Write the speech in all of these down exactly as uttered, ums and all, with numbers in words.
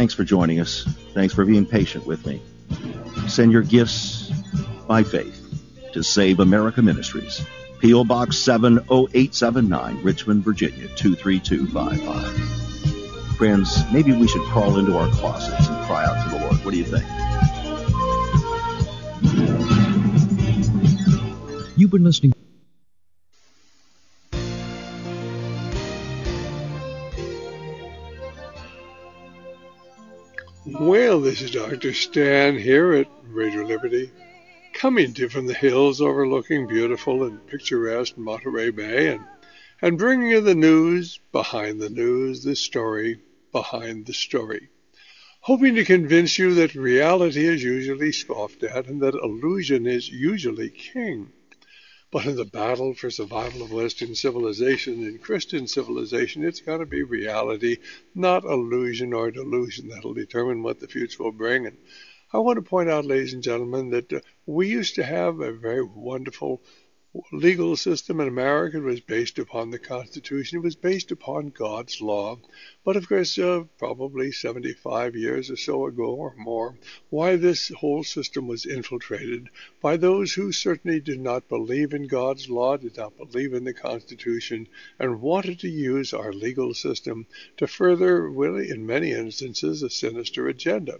thanks for joining us. Thanks for being patient with me. Send your gifts by faith to Save America Ministries. P O. Box seven oh eight seven nine, Richmond, Virginia, two three two five five. Friends, maybe we should crawl into our closets and cry out to the Lord. What do you think? You've been listening. Well, this is Doctor Stan here at Radio Liberty, coming to you from the hills overlooking beautiful and picturesque Monterey Bay, and, and bringing you the news behind the news, the story behind the story, hoping to convince you that reality is usually scoffed at and that illusion is usually king. But in the battle for survival of Western civilization and Christian civilization, it's got to be reality, not illusion or delusion, that'll determine what the future will bring. And I want to point out, ladies and gentlemen, that uh, we used to have a very wonderful legal system in America. It was based upon the Constitution. It was based upon God's law. But of course, uh, probably seventy-five years or so ago or more, why this whole system was infiltrated by those who certainly did not believe in God's law, did not believe in the Constitution, and wanted to use our legal system to further, really, in many instances, a sinister agenda.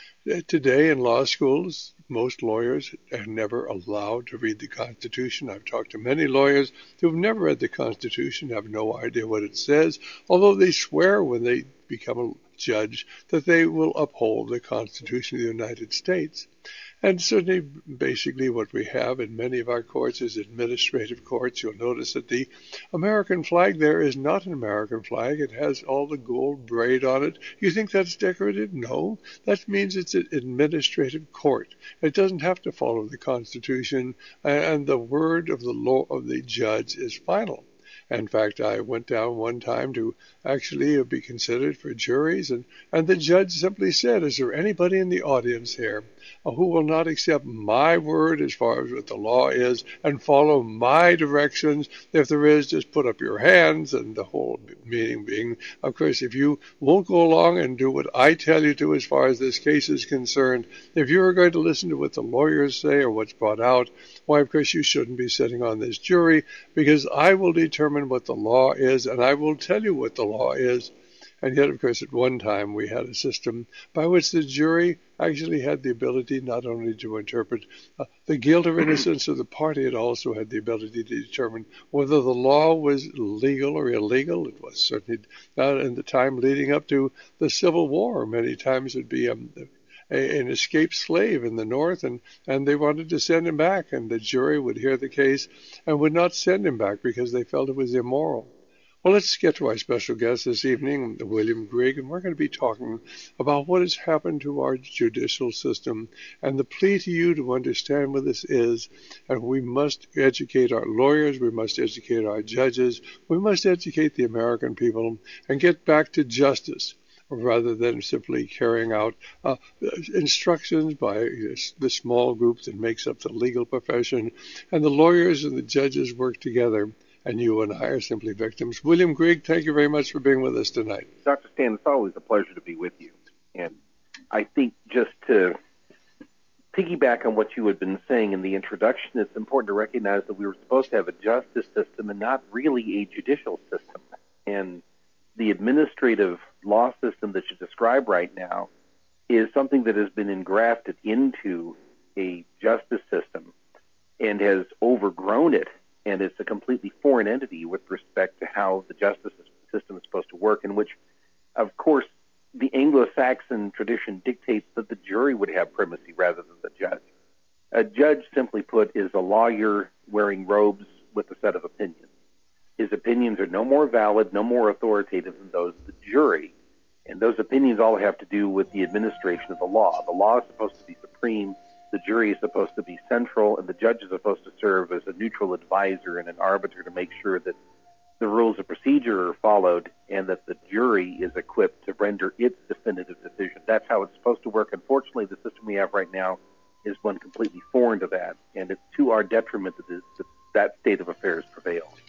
Today in law schools, most lawyers are never allowed to read the Constitution. I've talked to many lawyers who have never read the Constitution, have no idea what it says, although they swear when they become a judge that they will uphold the Constitution of the United States. And certainly, basically, what we have in many of our courts is administrative courts. You'll notice that the American flag there is not an American flag. It has all the gold braid on it. You think that's decorative? No. That means it's an administrative court. It doesn't have to follow the Constitution, and the word of the law of the judge is final. In fact, I went down one time to actually be considered for juries, and, and the judge simply said, is there anybody in the audience here who will not accept my word as far as what the law is and follow my directions? If there is, just put up your hands. And the whole meaning being, of course, if you won't go along and do what I tell you to as far as this case is concerned, if you're going to listen to what the lawyers say or what's brought out, why, of course, you shouldn't be sitting on this jury, because I will determine what the law is, and I will tell you what the law is. And yet, of course, at one time we had a system by which the jury actually had the ability not only to interpret uh, the guilt or innocence of the party, it also had the ability to determine whether the law was legal or illegal. It was certainly uh, in the time leading up to the Civil War. Many times it would be um, A, an escaped slave in the North, and, and they wanted to send him back, and the jury would hear the case and would not send him back because they felt it was immoral. Well, let's get to our special guest this evening, William Grigg, and we're going to be talking about what has happened to our judicial system and the plea to you to understand what this is. And we must educate our lawyers, we must educate our judges, we must educate the American people and get back to justice, rather than simply carrying out uh, instructions by the small group that makes up the legal profession. And the lawyers and the judges work together, and you and I are simply victims. William Grigg, thank you very much for being with us tonight. Doctor Stan, it's always a pleasure to be with you. And I think just to piggyback on what you had been saying in the introduction, it's important to recognize that we were supposed to have a justice system and not really a judicial system. And the administrative law system that you describe right now is something that has been engrafted into a justice system and has overgrown it, and it's a completely foreign entity with respect to how the justice system is supposed to work, in which, of course, the Anglo-Saxon tradition dictates that the jury would have primacy rather than the judge. A judge, simply put, is a lawyer wearing robes with a set of opinions. His opinions are no more valid, no more authoritative than those of the jury. And those opinions all have to do with the administration of the law. The law is supposed to be supreme, the jury is supposed to be central, and the judge is supposed to serve as a neutral advisor and an arbiter to make sure that the rules of procedure are followed and that the jury is equipped to render its definitive decision. That's how it's supposed to work. Unfortunately, the system we have right now is one completely foreign to that, and it's to our detriment that this, that that state of affairs prevails.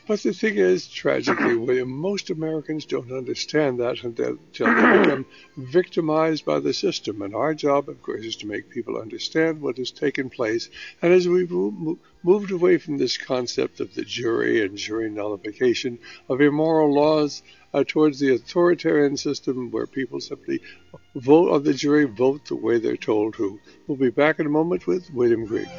But the thing is, tragically, William, most Americans don't understand that until they become victimized by the system. And our job, of course, is to make people understand what has taken place. And as we've moved away from this concept of the jury and jury nullification, of immoral laws, uh, towards the authoritarian system where people simply vote on the jury, vote the way they're told to. We'll be back in a moment with William Grigg.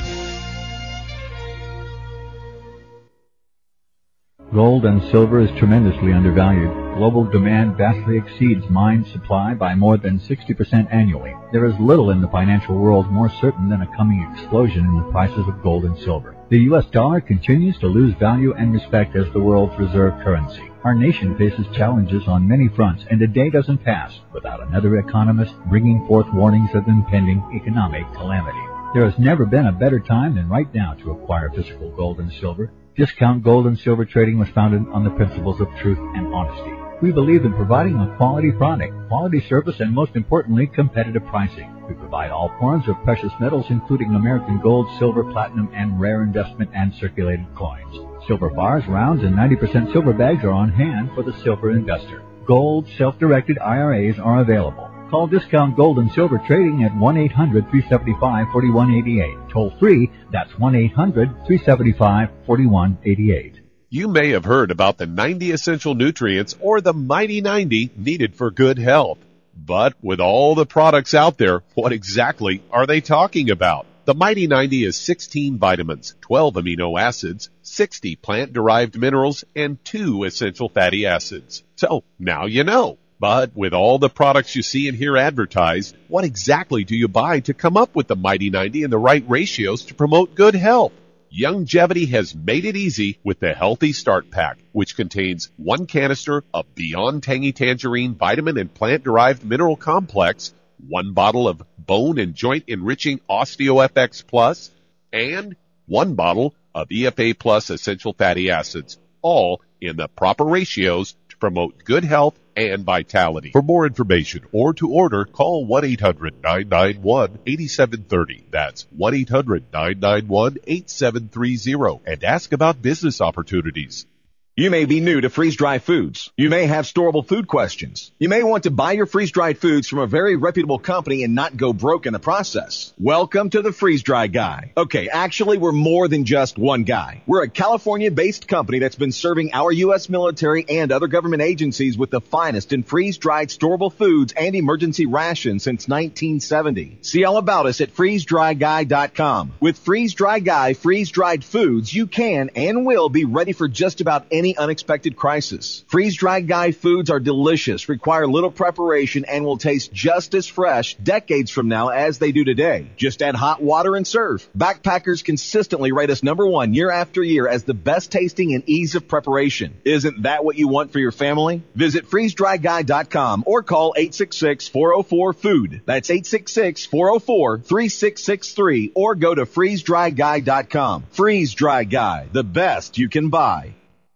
Gold and silver is tremendously undervalued. Global demand vastly exceeds mine supply by more than sixty percent annually. There is little in the financial world more certain than a coming explosion in the prices of gold and silver. The U S dollar continues to lose value and respect as the world's reserve currency. Our nation faces challenges on many fronts, and a day doesn't pass without another economist bringing forth warnings of impending economic calamity. There has never been a better time than right now to acquire physical gold and silver. Discount Gold and Silver Trading was founded on the principles of truth and honesty. We believe in providing a quality product, quality service, and most importantly, competitive pricing. We provide all forms of precious metals, including American gold, silver, platinum, and rare investment and circulated coins. Silver bars, rounds, and ninety percent silver bags are on hand for the silver investor. Gold self-directed I R As are available. Call Discount Gold and Silver Trading at one eight hundred, three seven five, four one eight eight. Toll free, that's one eight hundred, three seven five, four one eight eight. You may have heard about the ninety essential nutrients or the Mighty ninety needed for good health. But with all the products out there, what exactly are they talking about? The Mighty ninety is sixteen vitamins, twelve amino acids, sixty plant-derived minerals, and two essential fatty acids. So now you know. But with all the products you see and hear advertised, what exactly do you buy to come up with the Mighty ninety and the right ratios to promote good health? Youngevity has made it easy with the Healthy Start Pack, which contains one canister of Beyond Tangy Tangerine Vitamin and Plant-Derived Mineral Complex, one bottle of Bone and Joint Enriching OsteoFX Plus, and one bottle of E F A Plus Essential Fatty Acids, all in the proper ratios to promote good health and vitality. For more information or to order, call one eight hundred, nine nine one, eight seven three zero. That's one eight hundred, nine nine one, eight seven three zero. And ask about business opportunities. You may be new to freeze-dried foods. You may have storable food questions. You may want to buy your freeze-dried foods from a very reputable company and not go broke in the process. Welcome to the Freeze-Dry Guy. Okay, actually, we're more than just one guy. We're a California-based company that's been serving our U S military and other government agencies with the finest in freeze-dried storable foods and emergency rations since nineteen seventy. See all about us at freeze dry guy dot com. With Freeze-Dry Guy freeze-dried foods, you can and will be ready for just about any unexpected crisis. Freeze-Dried Guy foods are delicious, require little preparation, and will taste just as fresh decades from now as they do today. Just add hot water and serve. Backpackers consistently rate us number one year after year as the best tasting and ease of preparation. Isn't that what you want for your family? Visit freeze dry guy dot com or call eight six six, four oh four, food. That's eight six six, four oh four, three six six three or go to freeze dry guy dot com. Freeze-Dry Guy, the best you can buy.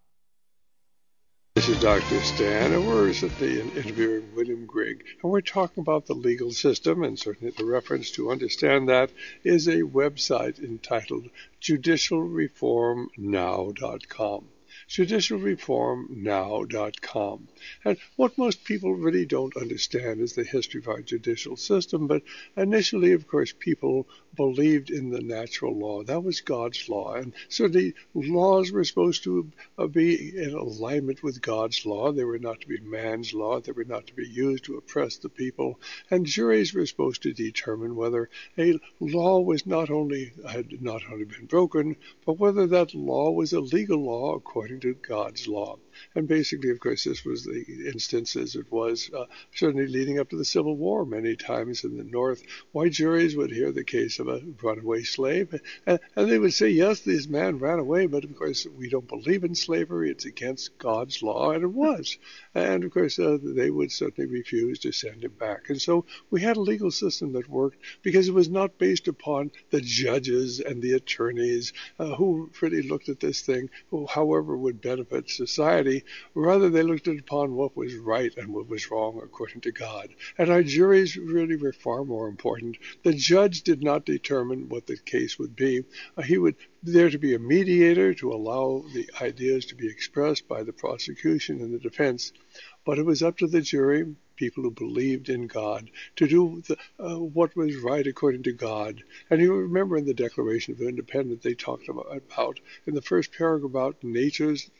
This is Doctor Stan, and we're certainly interviewing William Grigg, and we're talking about the legal system, and certainly the reference to understand that is a website entitled judicial reform now dot com. judicial reform now dot com. And what most people really don't understand is the history of our judicial system, but initially, of course, people believed in the natural law. That was God's law, and so the laws were supposed to uh, be in alignment with God's law. They were not to be man's law. They were not to be used to oppress the people, and juries were supposed to determine whether a law was not only had not only been broken, but whether that law was a legal law according to God's law. And basically, of course, this was the instance as it was uh, certainly leading up to the Civil War many times in the North. White juries would hear the case of a runaway slave, and, and they would say, yes, this man ran away, but of course, we don't believe in slavery. It's against God's law, and it was. And of course, uh, they would certainly refuse to send him back. And so we had a legal system that worked because it was not based upon the judges and the attorneys uh, who really looked at this thing, who, however, would would benefit society. Rather, they looked upon what was right and what was wrong according to God. And our juries really were far more important. The judge did not determine what the case would be. Uh, he would there to be a mediator to allow the ideas to be expressed by the prosecution and the defense. But it was up to the jury, people who believed in God, to do the, uh, what was right according to God. And you remember in the Declaration of Independence, they talked about, about in the first paragraph about nature's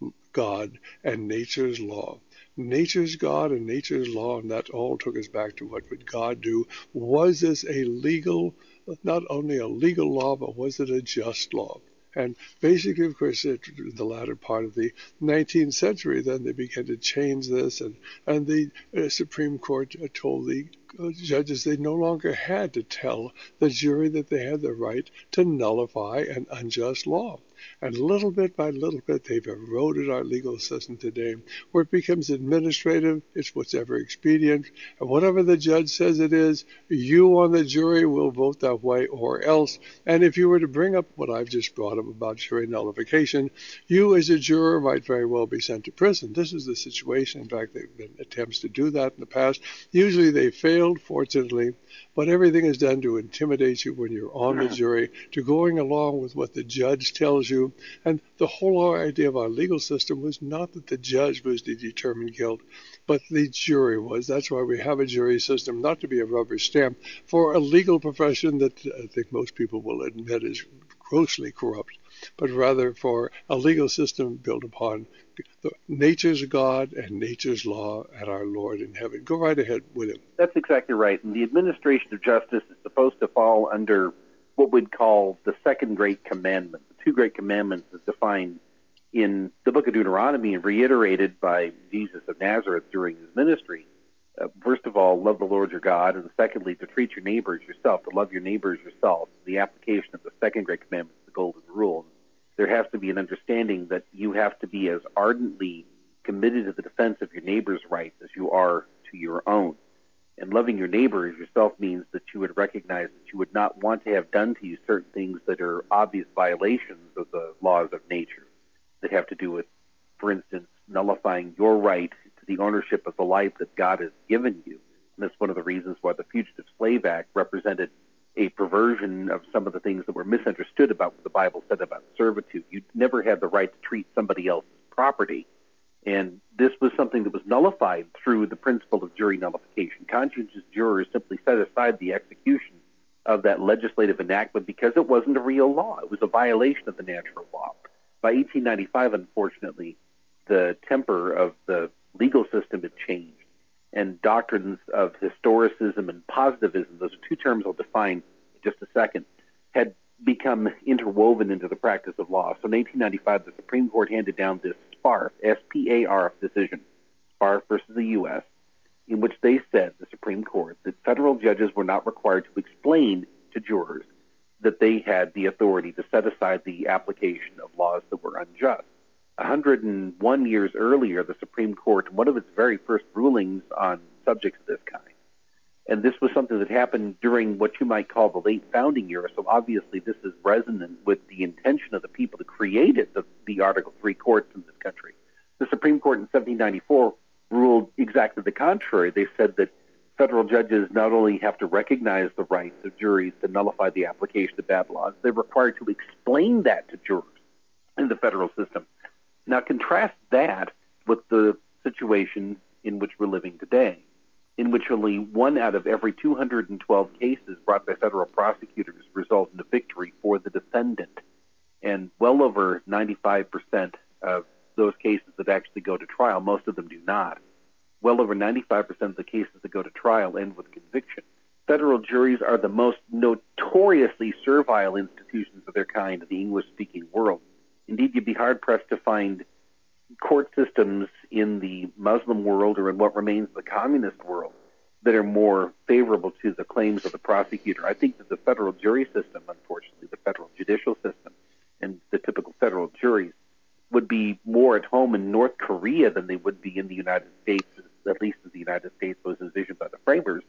God and nature's law. Nature's God and nature's law, and that all took us back to what would God do. Was this a legal, not only a legal law, but was it a just law? And basically, of course, in the latter part of the nineteenth century, then they began to change this, and, and the uh, Supreme Court uh, told the uh, judges they no longer had to tell the jury that they had the right to nullify an unjust law. And little bit by little bit, they've eroded our legal system today, where it becomes administrative. It's whatever expedient. And whatever the judge says it is, you on the jury will vote that way or else. And if you were to bring up what I've just brought up about jury nullification, you as a juror might very well be sent to prison. This is the situation. In fact, there have been attempts to do that in the past. Usually they failed, fortunately. But everything is done to intimidate you when you're on the jury, to going along with what the judge tells you. And the whole idea of our legal system was not that the judge was to determine guilt, but the jury was. That's why we have a jury system, not to be a rubber stamp for a legal profession that I think most people will admit is grossly corrupt, but rather for a legal system built upon the nature's God and nature's law and our Lord in heaven. Go right ahead, William. That's exactly right. And the administration of justice is supposed to fall under what we'd call the second great commandment. The two great commandments is defined in the book of Deuteronomy and reiterated by Jesus of Nazareth during his ministry. Uh, first of all, love the Lord your God, and secondly, to treat your neighbors yourself, to love your neighbors yourself. The application of the second great commandment is the golden rule. There has to be an understanding that you have to be as ardently committed to the defense of your neighbor's rights as you are to your own. And loving your neighbor as yourself means that you would recognize that you would not want to have done to you certain things that are obvious violations of the laws of nature that have to do with, for instance, nullifying your right to the ownership of the life that God has given you. And that's one of the reasons why the Fugitive Slave Act represented a perversion of some of the things that were misunderstood about what the Bible said about servitude. You never had the right to treat somebody else's property. And this was something that was nullified through the principle of jury nullification. Conscientious jurors simply set aside the execution of that legislative enactment because it wasn't a real law. It was a violation of the natural law. By eighteen ninety-five, unfortunately, the temper of the legal system had changed, and doctrines of historicism and positivism, those are two terms I'll define in just a second, had become interwoven into the practice of law. So in eighteen ninety-five, the Supreme Court handed down this SPARF, S P A R F decision, SPARF versus the U S, in which they said, the Supreme Court, that federal judges were not required to explain to jurors that they had the authority to set aside the application of laws that were unjust. one hundred one years earlier, the Supreme Court, one of its very first rulings on subjects of this kind, and this was something that happened during what you might call the late founding era, so obviously this is resonant with the intention of the people that created the, the Article three courts in this country. The Supreme Court in seventeen ninety-four ruled exactly the contrary. They said that federal judges not only have to recognize the rights of juries to nullify the application of bad laws, they're required to explain that to jurors in the federal system. Now contrast that with the situation in which we're living today, in which only one out of every two hundred twelve cases brought by federal prosecutors result in a victory for the defendant. And well over ninety-five percent of those cases that actually go to trial, most of them do not. Well over ninety-five percent of the cases that go to trial end with conviction. Federal juries are the most notoriously servile institutions of their kind in the English-speaking world. Indeed, you'd be hard-pressed to find court systems in the Muslim world or in what remains the communist world that are more favorable to the claims of the prosecutor. I think that the federal jury system, unfortunately, the federal judicial system, and the typical federal juries would be more at home in North Korea than they would be in the United States, at least as the United States was envisioned by the framers.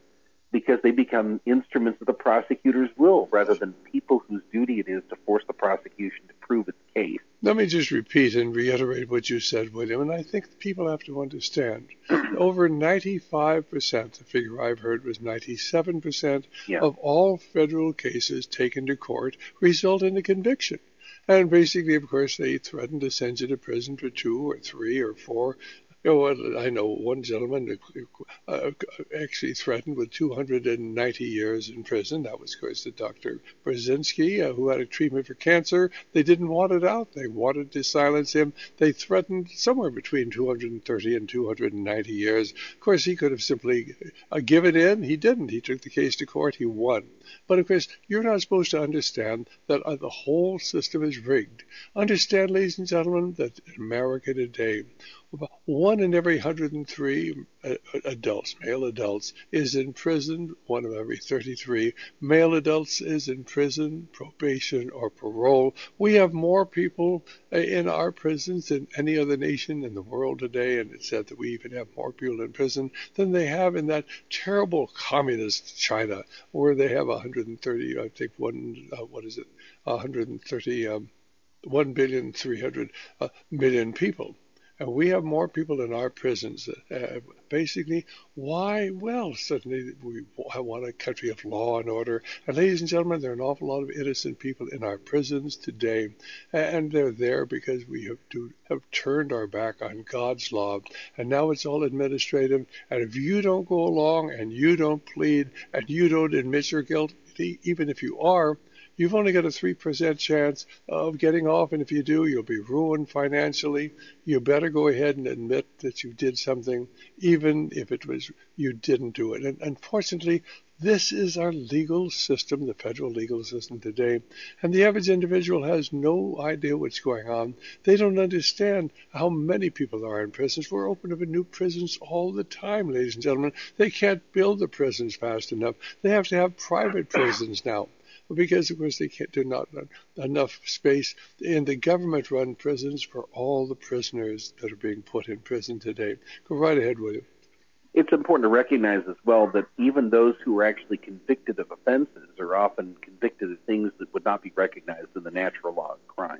because they become instruments of the prosecutor's will rather than people whose duty it is to force the prosecution to prove its case. Let me just repeat and reiterate what you said, William, and I think people have to understand. Over ninety-five percent, the figure I've heard was ninety-seven percent Yeah. of all federal cases taken to court result in a conviction. And basically, of course, they threaten to send you to prison for two or three or four. You know what? I know one gentleman uh, actually threatened with two hundred ninety years in prison. That was, of course, the Doctor Brzezinski, uh, who had a treatment for cancer. They didn't want it out. They wanted to silence him. They threatened somewhere between two hundred thirty and two hundred ninety years. Of course, he could have simply uh, given in. He didn't. He took the case to court. He won. But, of course, you're not supposed to understand that uh, the whole system is rigged. Understand, ladies and gentlemen, that in America today, about one in every one hundred three adults, male adults, is in prison. One of every thirty-three male adults is in prison, probation, or parole. We have more people in our prisons than any other nation in the world today, and it's said that we even have more people in prison than they have in that terrible communist China, where they have one hundred thirty, I think, one, uh, what is it, one hundred thirty, um, one billion, three hundred uh, million people. And we have more people in our prisons. Uh, basically, why? Well, certainly we want a country of law and order. And ladies and gentlemen, there are an awful lot of innocent people in our prisons today. And they're there because we have, to, have turned our back on God's law. And now it's all administrative. And if you don't go along and you don't plead and you don't admit your guilt, even if you are, you've only got a three percent chance of getting off, and if you do, you'll be ruined financially. You better go ahead and admit that you did something, even if it was you didn't do it. And unfortunately, this is our legal system, the federal legal system today, and the average individual has no idea what's going on. They don't understand how many people are in prisons. We're opening up new prisons all the time, ladies and gentlemen. They can't build the prisons fast enough. They have to have private prisons now, because, of course, they can't do not enough space in the government-run prisons for all the prisoners that are being put in prison today. Go right ahead, William. It's important to recognize as well that even those who are actually convicted of offenses are often convicted of things that would not be recognized in the natural law of crime.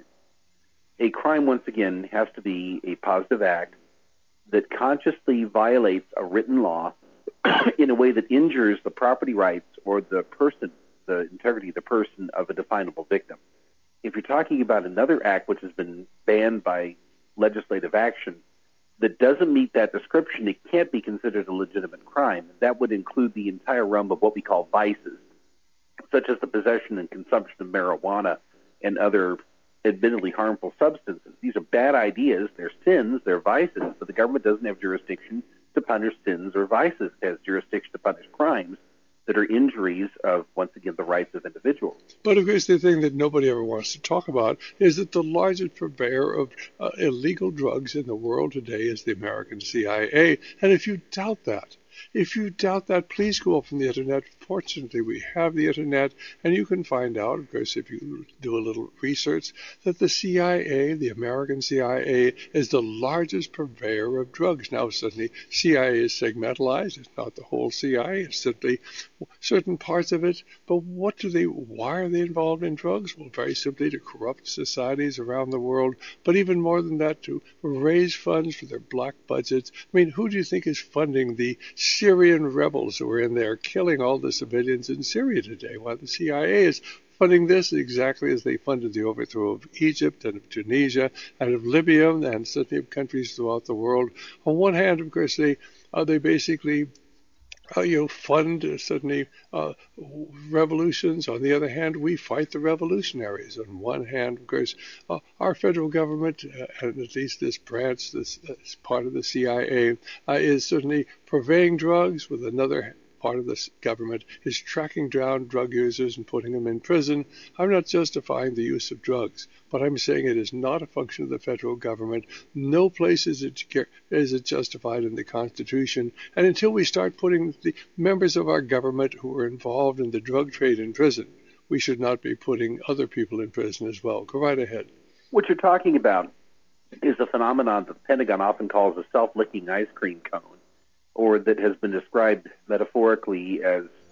A crime, once again, has to be a positive act that consciously violates a written law in a way that injures the property rights or the person, the integrity of the person of a definable victim. If you're talking about another act which has been banned by legislative action that doesn't meet that description, it can't be considered a legitimate crime. That would include the entire realm of what we call vices, such as the possession and consumption of marijuana and other admittedly harmful substances. These are bad ideas. They're sins. They're vices, but the government doesn't have jurisdiction to punish sins or vices. It has jurisdiction to punish crimes that are injuries of, once again, the rights of individuals. But, of course, the thing that nobody ever wants to talk about is that the largest purveyor of uh, illegal drugs in the world today is the American C I A. And if you doubt that, if you doubt that, please go up on the Internet. Fortunately, we have the Internet, and you can find out, of course, if you do a little research, that the C I A, the American C I A, is the largest purveyor of drugs. Now, certainly, C I A is segmentalized. It's not the whole C I A. It's simply certain parts of it. But what do they, why are they involved in drugs? Well, very simply to corrupt societies around the world, but even more than that, to raise funds for their black budgets. I mean, who do you think is funding the Syrian rebels who are in there killing all the civilians in Syria today? Well, the C I A is funding this exactly as they funded the overthrow of Egypt and of Tunisia and of Libya and certainly of countries throughout the world. On one hand, of course, they uh, they basically Uh, you know, fund uh, certainly uh, revolutions. On the other hand, we fight the revolutionaries. On one hand, of course, uh, our federal government, uh, and at least this branch, this, this part of the C I A, uh, is certainly purveying drugs. With another part of this government is tracking down drug users and putting them in prison. I'm not justifying the use of drugs, but I'm saying it is not a function of the federal government. No place is it, is it justified in the Constitution. And until we start putting the members of our government who are involved in the drug trade in prison, we should not be putting other people in prison as well. Go right ahead. What you're talking about is a phenomenon that the Pentagon often calls a self-licking ice cream cone, or that has been described metaphorically as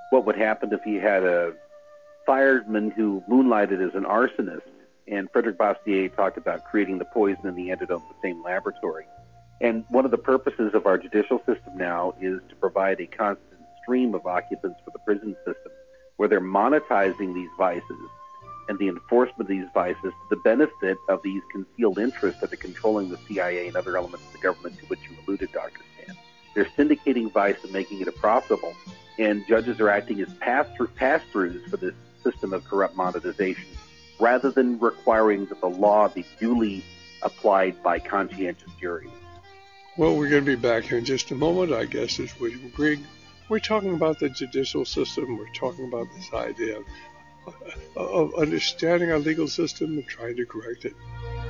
what would happen if you had a fireman who moonlighted as an arsonist, and Frederick Bastiat talked about creating the poison and the antidote in the same laboratory. And one of the purposes of our judicial system now is to provide a constant stream of occupants for the prison system, where they're monetizing these vices and the enforcement of these vices to the benefit of these concealed interests that are controlling the C I A and other elements of the government to which you alluded, Doctor Stan. They're syndicating vice and making it profitable, and judges are acting as pass-through, pass-throughs for this system of corrupt monetization, rather than requiring that the law be duly applied by conscientious juries. Well, we're going to be back here in just a moment. I guess as William Grigg, we're talking about the judicial system. We're talking about this idea of, of understanding our legal system and trying to correct it.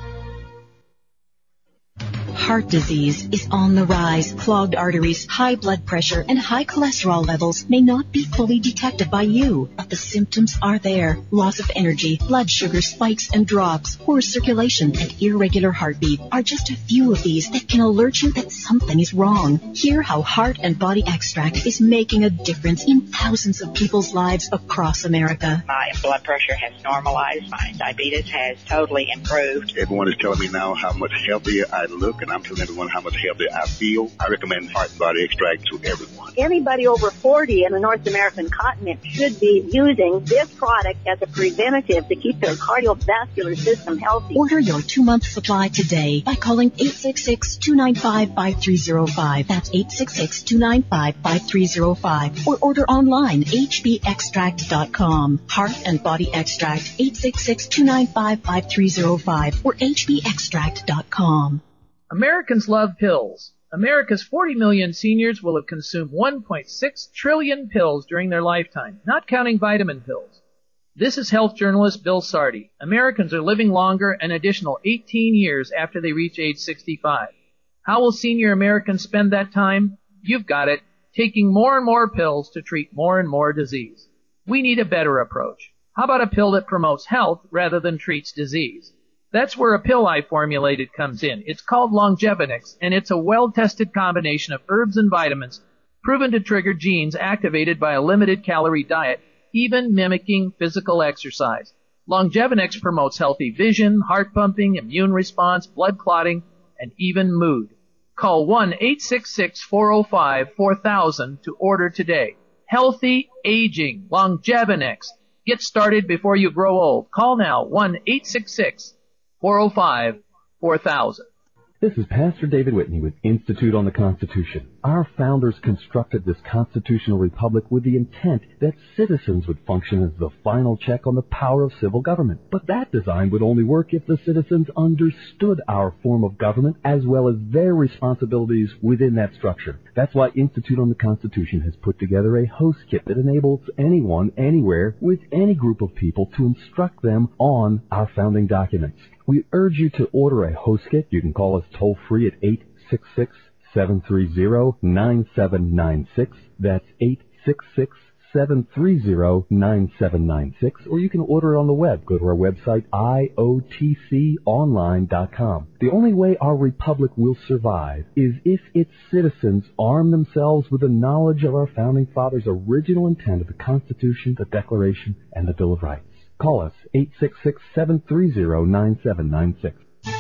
Heart disease is on the rise. Clogged arteries, high blood pressure, and high cholesterol levels may not be fully detected by you, but the symptoms are there. Loss of energy, blood sugar spikes and drops, poor circulation, and irregular heartbeat are just a few of these that can alert you that something is wrong. Hear how Heart and Body Extract is making a difference in thousands of people's lives across America. My blood pressure has normalized. My diabetes has totally improved. Everyone is telling me now how much healthier I look, and I'm telling everyone how much healthier I feel. I recommend Heart and Body Extract to everyone. Anybody over forty in the North American continent should be using this product as a preventative to keep their cardiovascular system healthy. Order your two-month supply today by calling eight six six, two nine five, five three zero five. That's eight six six, two nine five, five three zero five. Or order online, h b extract dot com. Heart and Body Extract, eight six six, two nine five, five three zero five or h b extract dot com. Americans love pills. America's forty million seniors will have consumed one point six trillion pills during their lifetime, not counting vitamin pills. This is health journalist Bill Sardi. Americans are living longer an additional eighteen years after they reach age sixty-five. How will senior Americans spend that time? You've got it, taking more and more pills to treat more and more disease. We need a better approach. How about a pill that promotes health rather than treats disease? That's where a pill I formulated comes in. It's called Longevinix, and it's a well-tested combination of herbs and vitamins proven to trigger genes activated by a limited-calorie diet, even mimicking physical exercise. Longevinix promotes healthy vision, heart pumping, immune response, blood clotting, and even mood. Call one eight six six, four oh five, four thousand to order today. Healthy aging, Longevinix. Get started before you grow old. Call now, one eight six six, four oh five, four thousand. This is Pastor David Whitney with Institute on the Constitution. Our founders constructed this constitutional republic with the intent that citizens would function as the final check on the power of civil government. But that design would only work if the citizens understood our form of government as well as their responsibilities within that structure. That's why Institute on the Constitution has put together a host kit that enables anyone, anywhere, with any group of people to instruct them on our founding documents. We urge you to order a host kit. You can call us toll-free at eight six six, seven three zero, nine seven nine six. That's eight six six, seven three zero, nine seven nine six. Or you can order it on the web. Go to our website, I O T C online dot com. The only way our republic will survive is if its citizens arm themselves with the knowledge of our founding fathers' original intent of the Constitution, the Declaration, and the Bill of Rights. Call us, eight six six, seven three zero, nine seven nine six.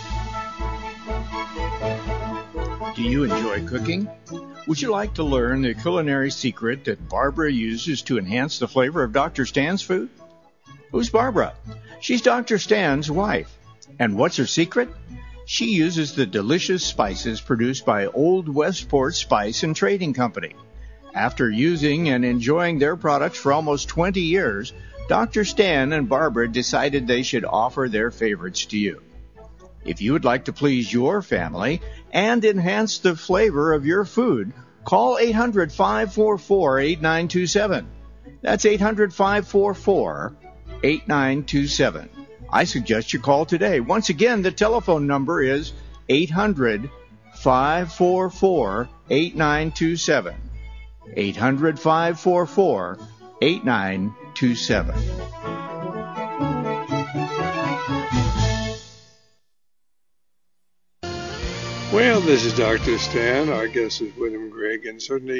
Do you enjoy cooking? Would you like to learn the culinary secret that Barbara uses to enhance the flavor of Doctor Stan's food? Who's Barbara? She's Doctor Stan's wife. And what's her secret? She uses the delicious spices produced by Old Westport Spice and Trading Company. After using and enjoying their products for almost twenty years, Doctor Stan and Barbara decided they should offer their favorites to you. If you would like to please your family and enhance the flavor of your food, call eight hundred, five four four, eight nine two seven. That's eight hundred, five four four, eight nine two seven. I suggest you call today. Once again, the telephone number is eight hundred, five four four, eight nine two seven. eight hundred, five four four, eight nine two seven. Well, this is Doctor Stan. Our guest is William Grigg, and certainly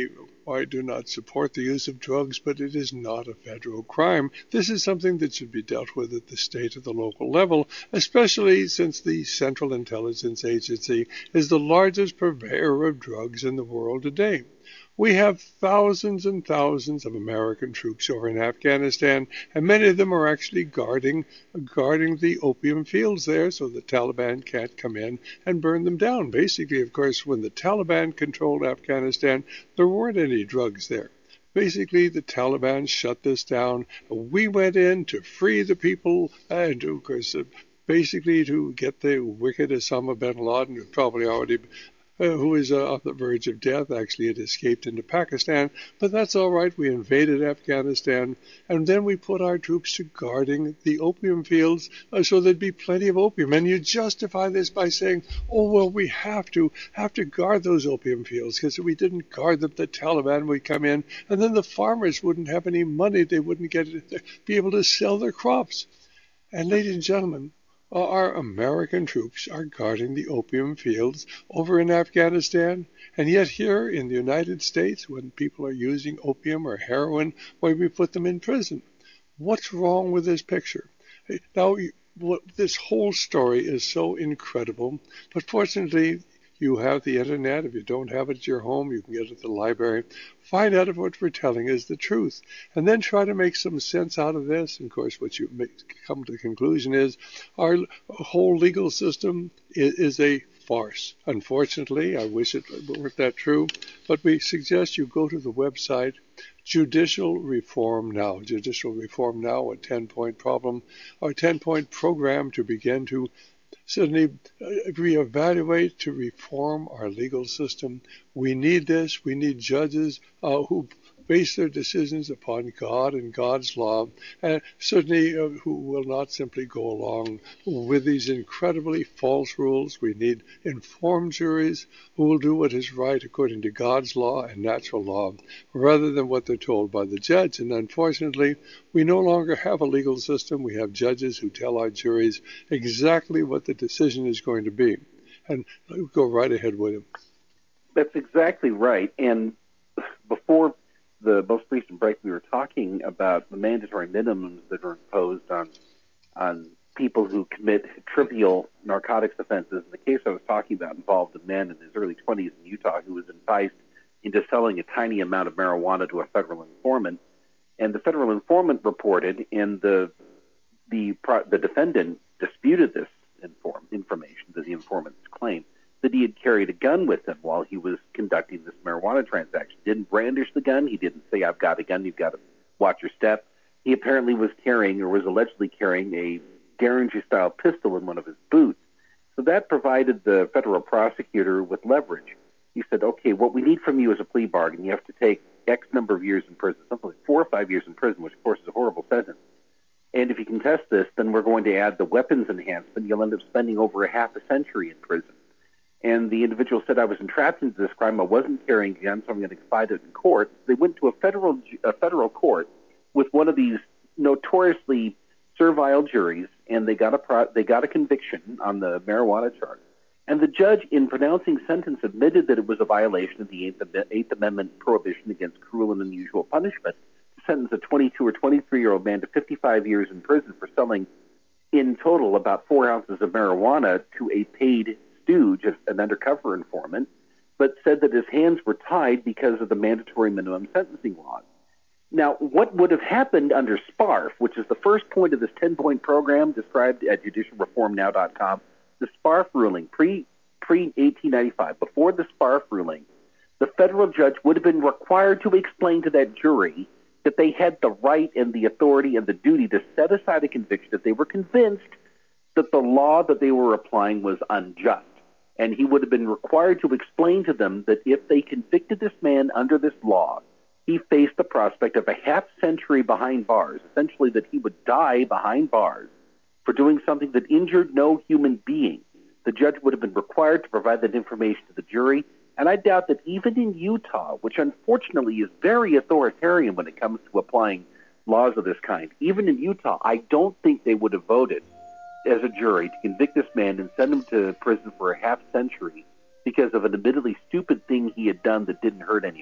I do not support the use of drugs, but it is not a federal crime. This is something that should be dealt with at the state or the local level, especially since the Central Intelligence Agency is the largest purveyor of drugs in the world today. We have thousands and thousands of American troops over in Afghanistan, and many of them are actually guarding guarding the opium fields there so the Taliban can't come in and burn them down. Basically, of course, when the Taliban controlled Afghanistan, there weren't any drugs there. Basically, the Taliban shut this down. We went in to free the people and, to, of course, uh, basically to get the wicked Osama bin Laden, who probably already Uh, who is uh, on the verge of death. Actually, it escaped into Pakistan, but that's all right. We invaded Afghanistan, and then we put our troops to guarding the opium fields uh, so there'd be plenty of opium. And you justify this by saying, oh, well, we have to have to guard those opium fields because if we didn't guard them, the Taliban would come in, and then the farmers wouldn't have any money. They wouldn't get be able to sell their crops. And ladies and gentlemen, our American troops are guarding the opium fields over in Afghanistan, and yet here in the United States, when people are using opium or heroin, why we put them in prison. What's wrong with this picture? Now, what, this whole story is so incredible, but fortunately, you have the internet. If you don't have it at your home, you can get it at the library. Find out if what we're telling is the truth. And then try to make some sense out of this. And of course, what you make, come to the conclusion is our whole legal system is, is a farce. Unfortunately, I wish it weren't that true. But we suggest you go to the website Judicial Reform Now. Judicial Reform Now, a ten-point problem, or ten-point program to begin to Suddenly, uh, reevaluate to reform our legal system. We need this. We need judges uh, who base their decisions upon God and God's law, and certainly uh, who will not simply go along with these incredibly false rules. We need informed juries who will do what is right according to God's law and natural law, rather than what they're told by the judge. And unfortunately, we no longer have a legal system. We have judges who tell our juries exactly what the decision is going to be. And go right ahead, William. That's exactly right. And before the most recent break, we were talking about the mandatory minimums that are imposed on on people who commit trivial narcotics offenses. And the case I was talking about involved a man in his early twenties in Utah who was enticed into selling a tiny amount of marijuana to a federal informant. And the federal informant reported, and the the the defendant disputed this inform, information that the informant's claimed, that he had carried a gun with him while he was conducting this marijuana transaction. Didn't brandish the gun. He didn't say, I've got a gun, you've got to watch your step. He apparently was carrying, or was allegedly carrying, a Derringer-style pistol in one of his boots. So that provided the federal prosecutor with leverage. He said, okay, what we need from you is a plea bargain. You have to take X number of years in prison, something like four or five years in prison, which, of course, is a horrible sentence. And if you contest this, then we're going to add the weapons enhancement. You'll end up spending over a half a century in prison. And the individual said, I was entrapped into this crime. I wasn't carrying a gun, so I'm going to fight it in court. They went to a federal a federal court with one of these notoriously servile juries, and they got a pro- they got a conviction on the marijuana charge. And the judge, in pronouncing sentence, admitted that it was a violation of the Eighth, Eighth Amendment prohibition against cruel and unusual punishment to sentence a twenty-two or twenty-three-year-old man to fifty-five years in prison for selling, in total, about four ounces of marijuana to a paid stooge, an undercover informant, but said that his hands were tied because of the mandatory minimum sentencing laws. Now, what would have happened under SPARF, which is the first point of this ten-point program described at judicial reform now dot com, the SPARF ruling, pre, pre-eighteen ninety-five, before the SPARF ruling, the federal judge would have been required to explain to that jury that they had the right and the authority and the duty to set aside a conviction if they were convinced that the law that they were applying was unjust. And he would have been required to explain to them that if they convicted this man under this law, he faced the prospect of a half century behind bars, essentially that he would die behind bars for doing something that injured no human being. The judge would have been required to provide that information to the jury, and I doubt that even in Utah, which unfortunately is very authoritarian when it comes to applying laws of this kind, even in Utah, I don't think they would have voted as a jury to convict this man and send him to prison for a half century because of an admittedly stupid thing he had done that didn't hurt anybody.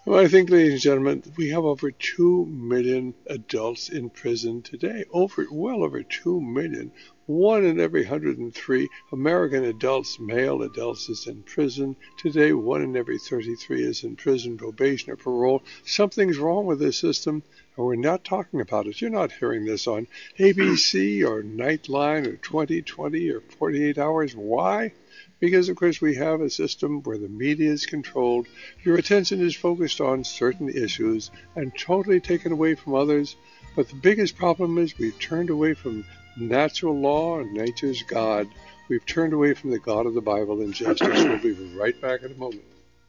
Well, I think, ladies and gentlemen, we have over two million adults in prison today. Over, well over two million. One in every one hundred three American adults, male adults, is in prison. Today, one in every thirty-three is in prison, probation, or parole. Something's wrong with this system, and we're not talking about it. You're not hearing this on A B C or Nightline or twenty twenty or forty-eight hours. Why? Because, of course, we have a system where the media is controlled, your attention is focused on certain issues and totally taken away from others. But the biggest problem is we've turned away from natural law and nature's God. We've turned away from the God of the Bible and justice. We'll be right back in a moment.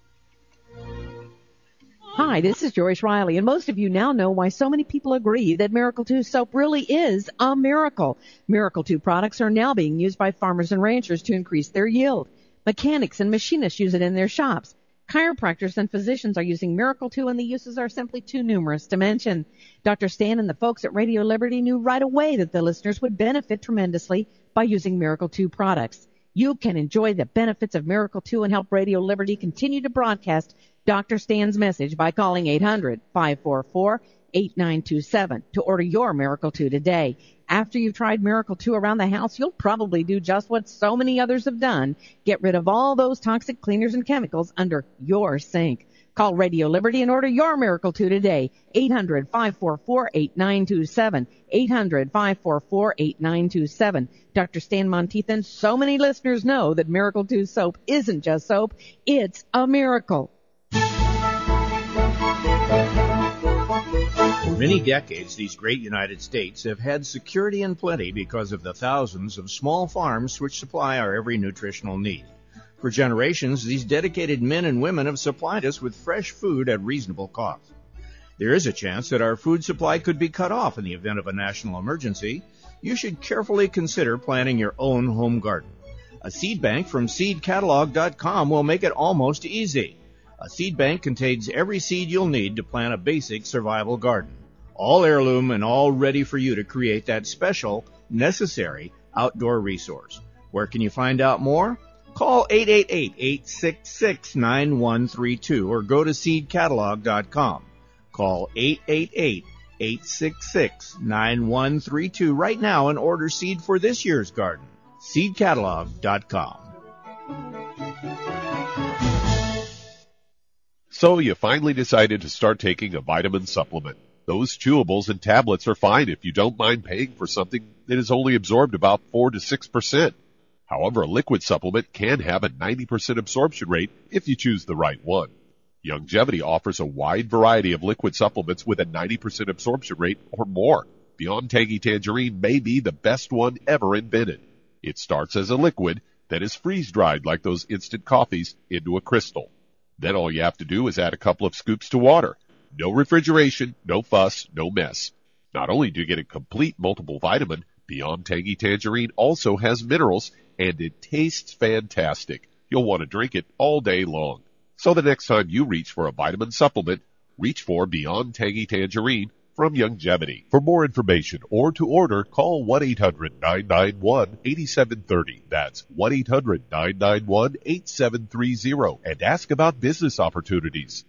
Hi, this is Joyce Riley, and most of you now know why so many people agree that Miracle two soap really is a miracle. Miracle two products are now being used by farmers and ranchers to increase their yield. Mechanics and machinists use it in their shops. Chiropractors and physicians are using Miracle two, and the uses are simply too numerous to mention. Doctor Stan and the folks at Radio Liberty knew right away that the listeners would benefit tremendously by using Miracle two products. You can enjoy the benefits of Miracle two and help Radio Liberty continue to broadcast Doctor Stan's message by calling eight hundred, five four four, eight nine two seven to order your Miracle two today. After you've tried Miracle two around the house, you'll probably do just what so many others have done. Get rid of all those toxic cleaners and chemicals under your sink. Call Radio Liberty and order your Miracle two today. eight hundred, five four four, eight nine two seven. eight hundred, five four four, eight nine two seven. Doctor Stan Monteith and so many listeners know that Miracle two soap isn't just soap. It's a miracle. For many decades, these great United States have had security and plenty because of the thousands of small farms which supply our every nutritional need. For generations, these dedicated men and women have supplied us with fresh food at reasonable cost. There is a chance that our food supply could be cut off in the event of a national emergency. You should carefully consider planting your own home garden. A seed bank from seed catalog dot com will make it almost easy. A seed bank contains every seed you'll need to plant a basic survival garden. All heirloom and all ready for you to create that special, necessary outdoor resource. Where can you find out more? Call eight eight eight, eight six six, nine one three two or go to seed catalog dot com. Call eight eight eight, eight six six, nine one three two right now and order seed for this year's garden. seed catalog dot com. So you finally decided to start taking a vitamin supplement. Those chewables and tablets are fine if you don't mind paying for something that is only absorbed about four to six percent. However, a liquid supplement can have a ninety percent absorption rate if you choose the right one. Youngevity offers a wide variety of liquid supplements with a ninety percent absorption rate or more. Beyond Tangy Tangerine may be the best one ever invented. It starts as a liquid that is freeze-dried like those instant coffees into a crystal. Then all you have to do is add a couple of scoops to water. No refrigeration, no fuss, no mess. Not only do you get a complete multiple vitamin, Beyond Tangy Tangerine also has minerals, and it tastes fantastic. You'll want to drink it all day long. So the next time you reach for a vitamin supplement, reach for Beyond Tangy Tangerine from Youngevity. For more information or to order, call one eight hundred, nine nine one, eight seven three zero. That's one eight hundred, nine nine one, eight seven three zero and ask about business opportunities.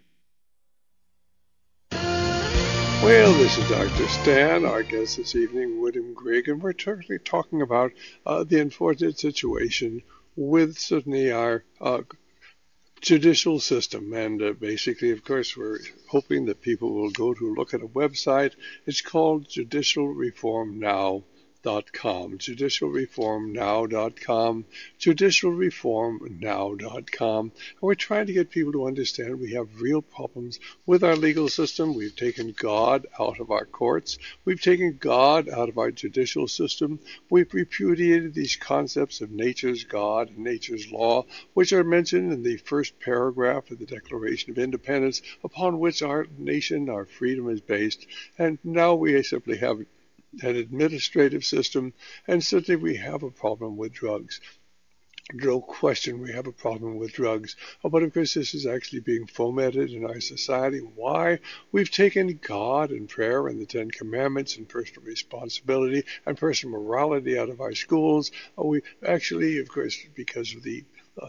Well, this is Doctor Stan, our guest this evening, William Grigg, and we're certainly talking about uh, the unfortunate situation with certainly our uh, judicial system. And uh, basically, of course, we're hoping that people will go to look at a website. It's called judicial reform now dot com, judicial reform now dot com, judicial reform now dot com. And we're trying to get people to understand we have real problems with our legal system. We've taken God out of our courts. We've taken God out of our judicial system. We've repudiated these concepts of nature's God and nature's law, which are mentioned in the first paragraph of the Declaration of Independence, upon which our nation, our freedom is based. And now we simply have an administrative system, and certainly we have a problem with drugs. No question we have a problem with drugs. Oh, but of course this is actually being fomented in our society. Why? We've taken God and prayer and the Ten Commandments and personal responsibility and personal morality out of our schools. Oh, we actually, of course, because of the uh,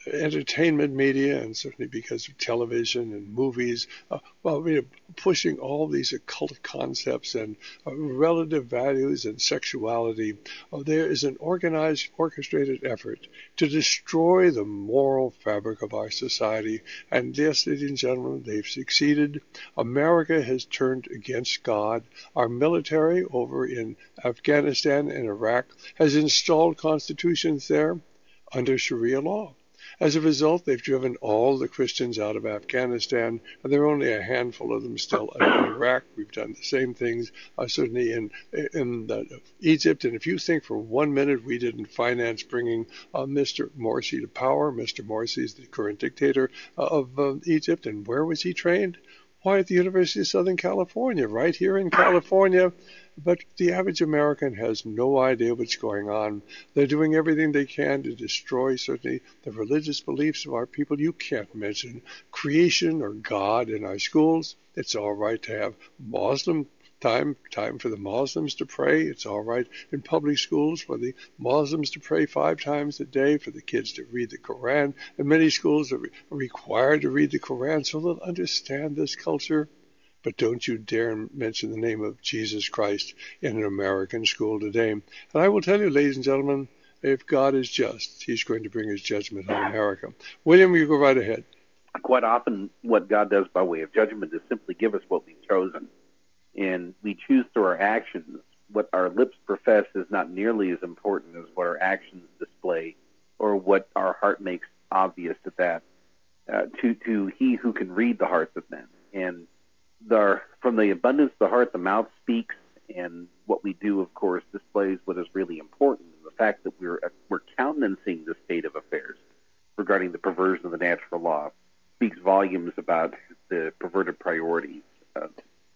entertainment media, and certainly because of television and movies, uh, well, you know, pushing all these occult concepts and uh, relative values and sexuality, uh, there is an organized, orchestrated effort to destroy the moral fabric of our society. And yes, ladies and gentlemen, they've succeeded. America has turned against God. Our military over in Afghanistan and Iraq has installed constitutions there under Sharia law. As a result, they've driven all the Christians out of Afghanistan, and there are only a handful of them still in Iraq. We've done the same things, uh, certainly in in uh, Egypt. And if you think for one minute we didn't finance bringing uh, Mister Morsi to power, Mister Morsi is the current dictator uh, of uh, Egypt, and where was he trained? Why, at the University of Southern California, right here in California. But the average American has no idea what's going on. They're doing everything they can to destroy, certainly, the religious beliefs of our people. You can't mention creation or God in our schools. It's all right to have Muslim time, time for the Muslims to pray. It's all right in public schools for the Muslims to pray five times a day, for the kids to read the Quran. And many schools are, re- are required to read the Quran, so they'll understand this culture. But don't you dare mention the name of Jesus Christ in an American school today. And I will tell you, ladies and gentlemen, if God is just, he's going to bring his judgment on America. William, you go right ahead. Quite often what God does by way of judgment is simply give us what we've chosen. And we choose through our actions. What our lips profess is not nearly as important as what our actions display or what our heart makes obvious to that, uh, to, to he who can read the hearts of men. And The, from the abundance of the heart, the mouth speaks, and what we do, of course, displays what is really important. And the fact that we're we're countenancing the state of affairs regarding the perversion of the natural law speaks volumes about the perverted priorities of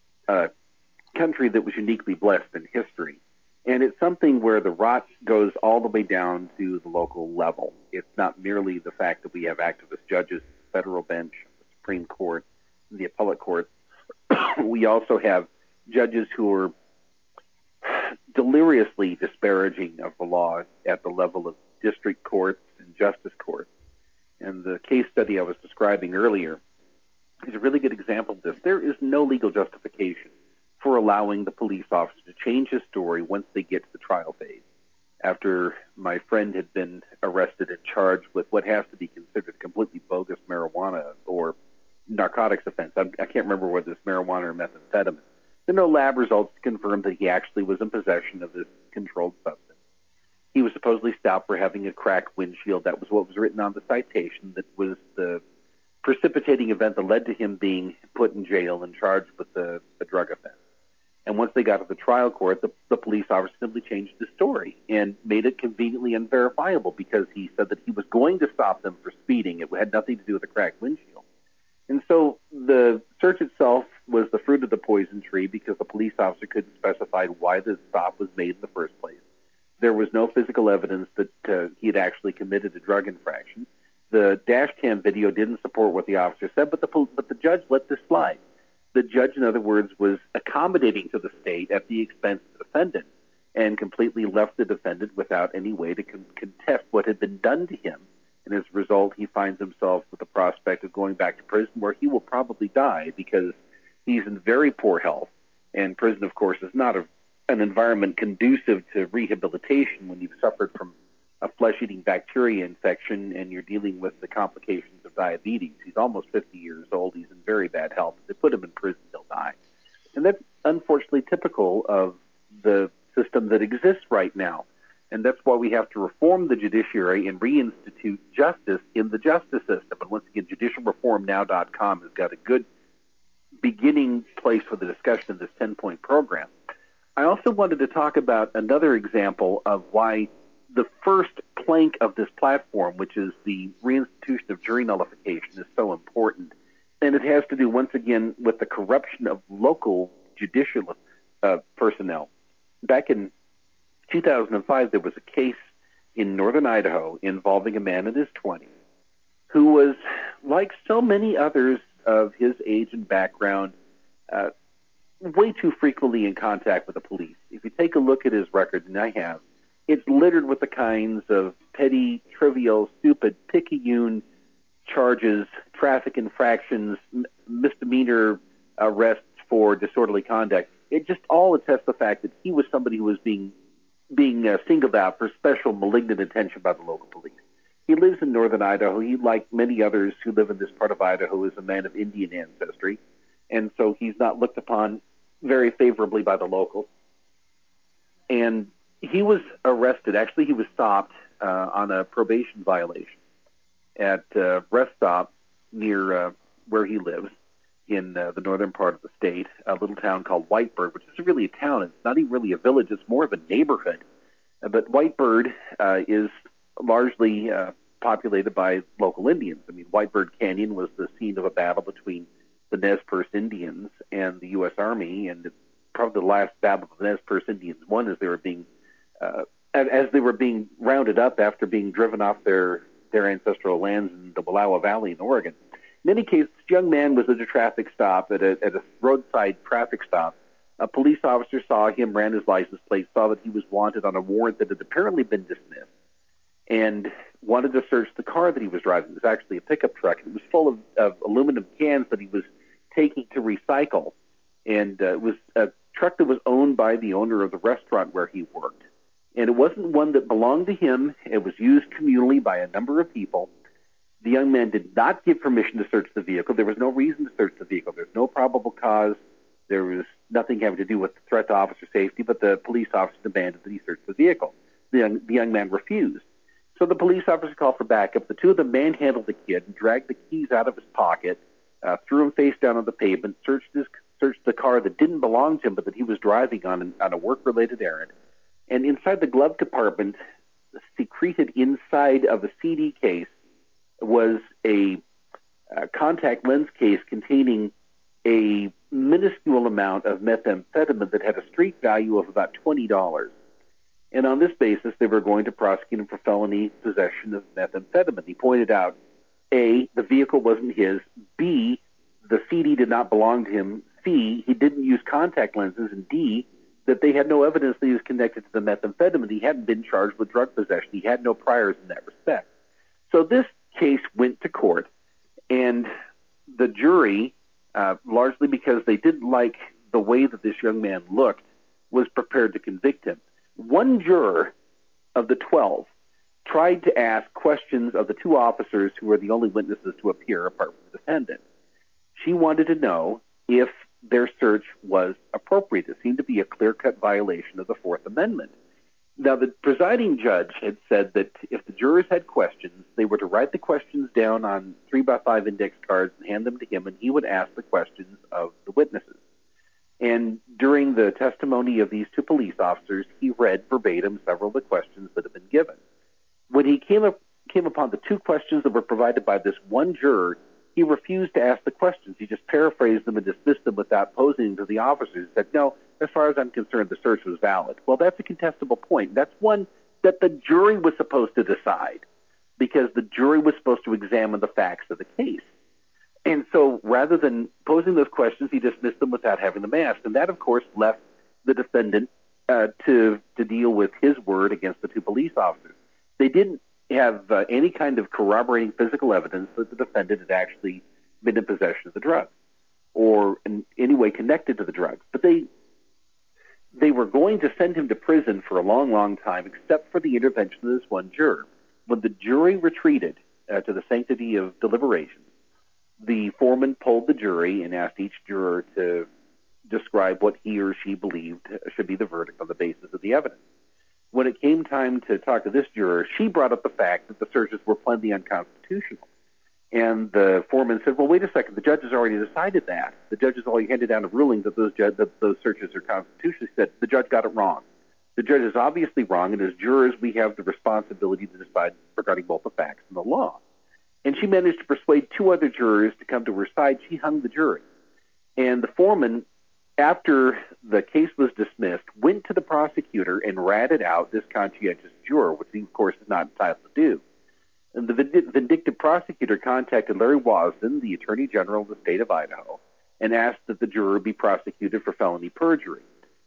a country that was uniquely blessed in history. And it's something where the rot goes all the way down to the local level. It's not merely the fact that we have activist judges, the federal bench, the Supreme Court, the appellate court. We also have judges who are deliriously disparaging of the law at the level of district courts and justice courts. And the case study I was describing earlier is a really good example of this. There is no legal justification for allowing the police officer to change his story once they get to the trial phase. After my friend had been arrested and charged with what has to be considered completely bogus marijuana or narcotics offense. I, I can't remember whether it's marijuana or methamphetamine. There are no lab results to confirm that he actually was in possession of this controlled substance. He was supposedly stopped for having a cracked windshield. That was what was written on the citation. That was the precipitating event that led to him being put in jail and charged with the, the drug offense. And once they got to the trial court, the, the police officer simply changed the story and made it conveniently unverifiable because he said that he was going to stop them for speeding. It had nothing to do with a cracked windshield. And so the search itself was the fruit of the poison tree because the police officer couldn't specify why the stop was made in the first place. There was no physical evidence that uh, he had actually committed a drug infraction. The dash cam video didn't support what the officer said, but the but the judge let this slide. The judge, in other words, was accommodating to the state at the expense of the defendant and completely left the defendant without any way to con- contest what had been done to him. And as a result, he finds himself with the prospect of going back to prison where he will probably die because he's in very poor health. And prison, of course, is not a, an environment conducive to rehabilitation when you've suffered from a flesh-eating bacteria infection and you're dealing with the complications of diabetes. He's almost fifty years old. He's in very bad health. If they put him in prison, he'll die. And that's unfortunately typical of the system that exists right now. And that's why we have to reform the judiciary and reinstitute justice in the justice system. And once again, judicial reform now dot com has got a good beginning place for the discussion of this ten-point program. I also wanted to talk about another example of why the first plank of this platform, which is the reinstitution of jury nullification, is so important. And it has to do, once again, with the corruption of local judicial uh, personnel. Back in two thousand five, there was a case in northern Idaho involving a man in his twenties who was, like so many others of his age and background, uh, way too frequently in contact with the police. If you take a look at his record, and I have, it's littered with the kinds of petty, trivial, stupid, picayune charges, traffic infractions, m- misdemeanor arrests for disorderly conduct. It just all attests the fact that he was somebody who was being being uh, singled out for special malignant attention by the local police. He lives in northern Idaho. He, like many others who live in this part of Idaho, is a man of Indian ancestry, and so he's not looked upon very favorably by the locals. And he was arrested. Actually, he was stopped uh, on a probation violation at a rest stop near uh, where he lives in uh, the northern part of the state, a little town called Whitebird, which isn't really a town. It's not even really a village. It's more of a neighborhood. Uh, but Whitebird uh, is largely uh, populated by local Indians. I mean, Whitebird Canyon was the scene of a battle between the Nez Perce Indians and the U S Army, and it's probably the last battle the Nez Perce Indians won as they were being uh, as they were being rounded up after being driven off their, their ancestral lands in the Wallowa Valley in Oregon. In any case, this young man was at a traffic stop, at a, at a roadside traffic stop. A police officer saw him, ran his license plate, saw that he was wanted on a warrant that had apparently been dismissed, and wanted to search the car that he was driving. It was actually a pickup truck. It was full of, of aluminum cans that he was taking to recycle, and uh, it was a truck that was owned by the owner of the restaurant where he worked. And it wasn't one that belonged to him. It was used communally by a number of people. The young man did not give permission to search the vehicle. There was no reason to search the vehicle. There's no probable cause. There was nothing having to do with the threat to officer safety, but the police officer demanded that he search the vehicle. The young, the young man refused. So the police officer called for backup. The two of them manhandled the kid and dragged the keys out of his pocket, uh, threw him face down on the pavement, searched his, searched the car that didn't belong to him but that he was driving on, an, on a work-related errand. And inside the glove compartment, secreted inside of a C D case, was a uh, contact lens case containing a minuscule amount of methamphetamine that had a street value of about twenty dollars. And on this basis, they were going to prosecute him for felony possession of methamphetamine. He pointed out, A, the vehicle wasn't his, B, the C D did not belong to him, C, he didn't use contact lenses, and D, that they had no evidence that he was connected to the methamphetamine. He hadn't been charged with drug possession. He had no priors in that respect. So this case went to court, and the jury, uh, largely because they didn't like the way that this young man looked, was prepared to convict him. One juror of the twelve tried to ask questions of the two officers who were the only witnesses to appear apart from the defendant. She wanted to know if their search was appropriate. It seemed to be a clear-cut violation of the Fourth Amendment. Now, the presiding judge had said that if the jurors had questions, they were to write the questions down on three by five index cards and hand them to him, and he would ask the questions of the witnesses. And during the testimony of these two police officers, he read verbatim several of the questions that had been given. When he came up, came upon the two questions that were provided by this one juror, he refused to ask the questions. He just paraphrased them and dismissed them without posing to the officers. He said, no, as far as I'm concerned, the search was valid. Well, that's a contestable point. That's one that the jury was supposed to decide, because the jury was supposed to examine the facts of the case. And so rather than posing those questions, he dismissed them without having them asked. And that, of course, left the defendant uh, to, to deal with his word against the two police officers. They didn't have uh, any kind of corroborating physical evidence that the defendant had actually been in possession of the drugs or in any way connected to the drugs. But they they were going to send him to prison for a long, long time, except for the intervention of this one juror. When the jury retreated uh, to the sanctity of deliberations, the foreman polled the jury and asked each juror to describe what he or she believed should be the verdict on the basis of the evidence. When it came time to talk to this juror, she brought up the fact that the searches were plainly unconstitutional. And the foreman said, well, wait a second, the judge has already decided that. The judge has already handed down a ruling that those, ju- that those searches are constitutional. She said, the judge got it wrong. The judge is obviously wrong, and as jurors, we have the responsibility to decide regarding both the facts and the law. And she managed to persuade two other jurors to come to her side. She hung the jury. And the foreman, after the case was dismissed, went to the prosecutor and ratted out this conscientious juror, which he, of course, is not entitled to do. And the vindictive prosecutor contacted Larry Wasden, the Attorney General of the state of Idaho, and asked that the juror be prosecuted for felony perjury.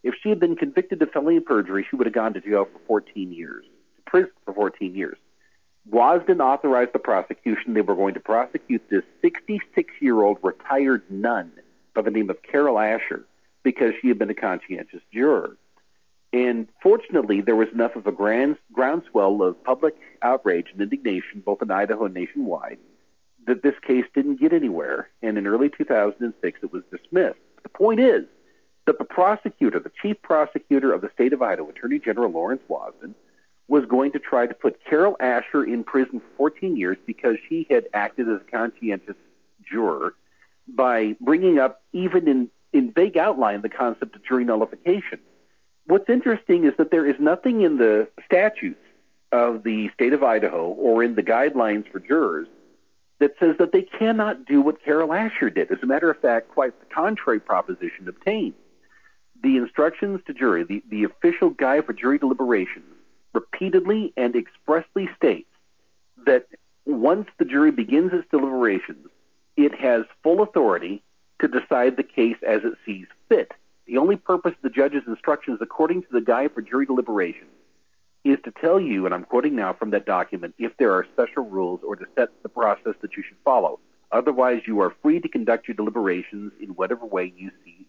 If she had been convicted of felony perjury, she would have gone to jail for fourteen years, to prison for fourteen years. Wasden authorized the prosecution. They were going to prosecute this sixty-six-year-old retired nun by the name of Carol Asher because she had been a conscientious juror. And fortunately, there was enough of a grand, groundswell of public outrage and indignation, both in Idaho and nationwide, that this case didn't get anywhere. And in early two thousand six, it was dismissed. The point is that the prosecutor, the chief prosecutor of the state of Idaho, Attorney General Lawrence Wasden, was going to try to put Carol Asher in prison for fourteen years because she had acted as a conscientious juror by bringing up, even in, in vague outline, the concept of jury nullification. What's interesting is that there is nothing in the statutes of the state of Idaho or in the guidelines for jurors that says that they cannot do what Carol Asher did. As a matter of fact, quite the contrary proposition obtained. The instructions to jury, the, the official guide for jury deliberations, repeatedly and expressly states that once the jury begins its deliberations, it has full authority to decide the case as it sees fit. The only purpose of the judge's instructions, according to the Guide for Jury Deliberations, is to tell you, and I'm quoting now from that document, if there are special rules or to set the process that you should follow. Otherwise, you are free to conduct your deliberations in whatever way you see,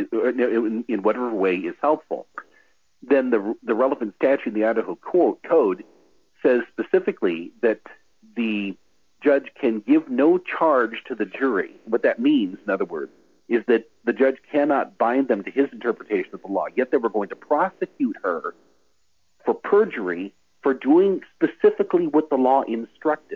in, in whatever way is helpful. Then the, the relevant statute in the Idaho Code says specifically that the judge can give no charge to the jury. What that means, in other words, is that the judge cannot bind them to his interpretation of the law. Yet they were going to prosecute her for perjury for doing specifically what the law instructed.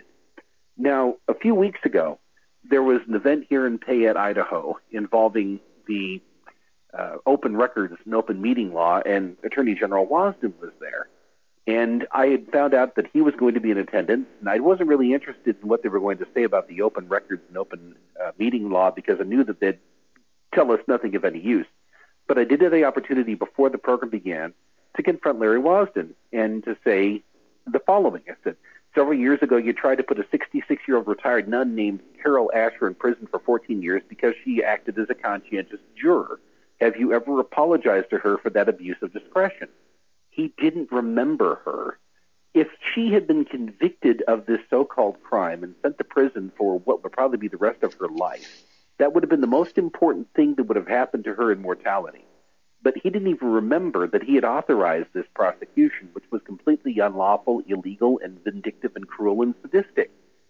Now, a few weeks ago, there was an event here in Payette, Idaho, involving the uh, open records and open meeting law, and Attorney General Wasden was there. And I had found out that he was going to be in attendance, and I wasn't really interested in what they were going to say about the open records and open uh, meeting law because I knew that they'd tell us nothing of any use. But I did have the opportunity before the program began to confront Larry Wasden and to say the following. I said, several years ago, you tried to put a sixty-six-year-old retired nun named Carol Asher in prison for fourteen years because she acted as a conscientious juror. Have you ever apologized to her for that abuse of discretion? He didn't remember her. If she had been convicted of this so-called crime and sent to prison for what would probably be the rest of her life, that would have been the most important thing that would have happened to her in mortality. But he didn't even remember that he had authorized this prosecution, which was completely unlawful, illegal, and vindictive and cruel and sadistic.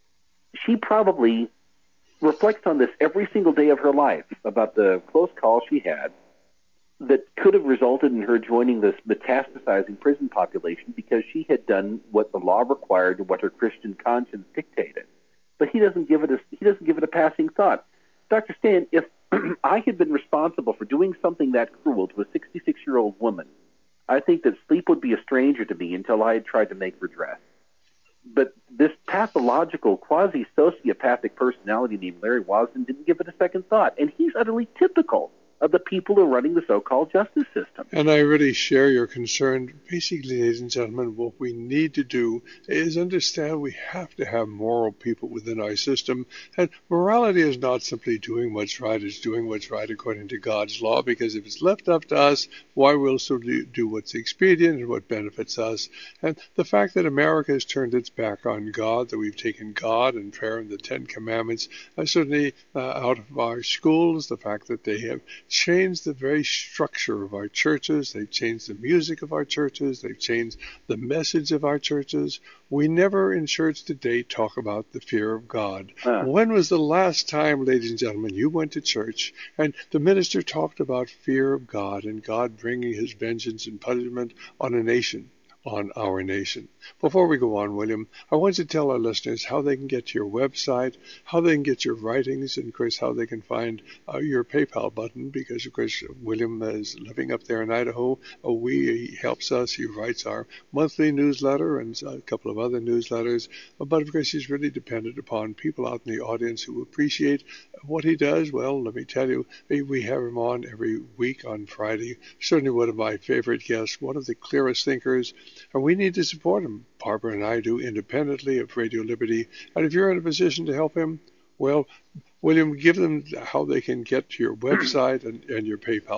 She probably reflects on this every single day of her life about the close call she had that could have resulted in her joining this metastasizing prison population because she had done what the law required and what her Christian conscience dictated. But he doesn't give it a, he doesn't give it a passing thought. Doctor Stan, if I had been responsible for doing something that cruel to a sixty-six-year-old woman, I think that sleep would be a stranger to me until I had tried to make redress. But this pathological, quasi-sociopathic personality named Larry Wasden didn't give it a second thought, and he's utterly typical of the people who are running the so-called justice system. And I really share your concern. Basically, ladies and gentlemen, what we need to do is understand we have to have moral people within our system. And morality is not simply doing what's right, it's doing what's right according to God's law, because if it's left up to us, why we'll still do what's expedient and what benefits us. And the fact that America has turned its back on God, that we've taken God and prayer and the Ten Commandments, uh, certainly uh, out of our schools, the fact that they have changed the very structure of our churches. They've changed the music of our churches. They've changed the message of our churches. We never in church today talk about the fear of God. Uh. When was the last time, ladies and gentlemen, you went to church and the minister talked about fear of God and God bringing his vengeance and punishment on a nation? On our nation. Before we go on, William, I want you to tell our listeners how they can get to your website, how they can get your writings, and, of course, how they can find uh, your PayPal button, because, of course, William is living up there in Idaho. Uh, we, he helps us. He writes our monthly newsletter and a couple of other newsletters. Uh, but, of course, he's really dependent upon people out in the audience who appreciate what he does. Well, let me tell you, we have him on every week on Friday. Certainly one of my favorite guests, one of the clearest thinkers. And we need to support him. Barbara and I do independently of Radio Liberty. And if you're in a position to help him, well, William, give them how they can get to your website and, and your PayPal button.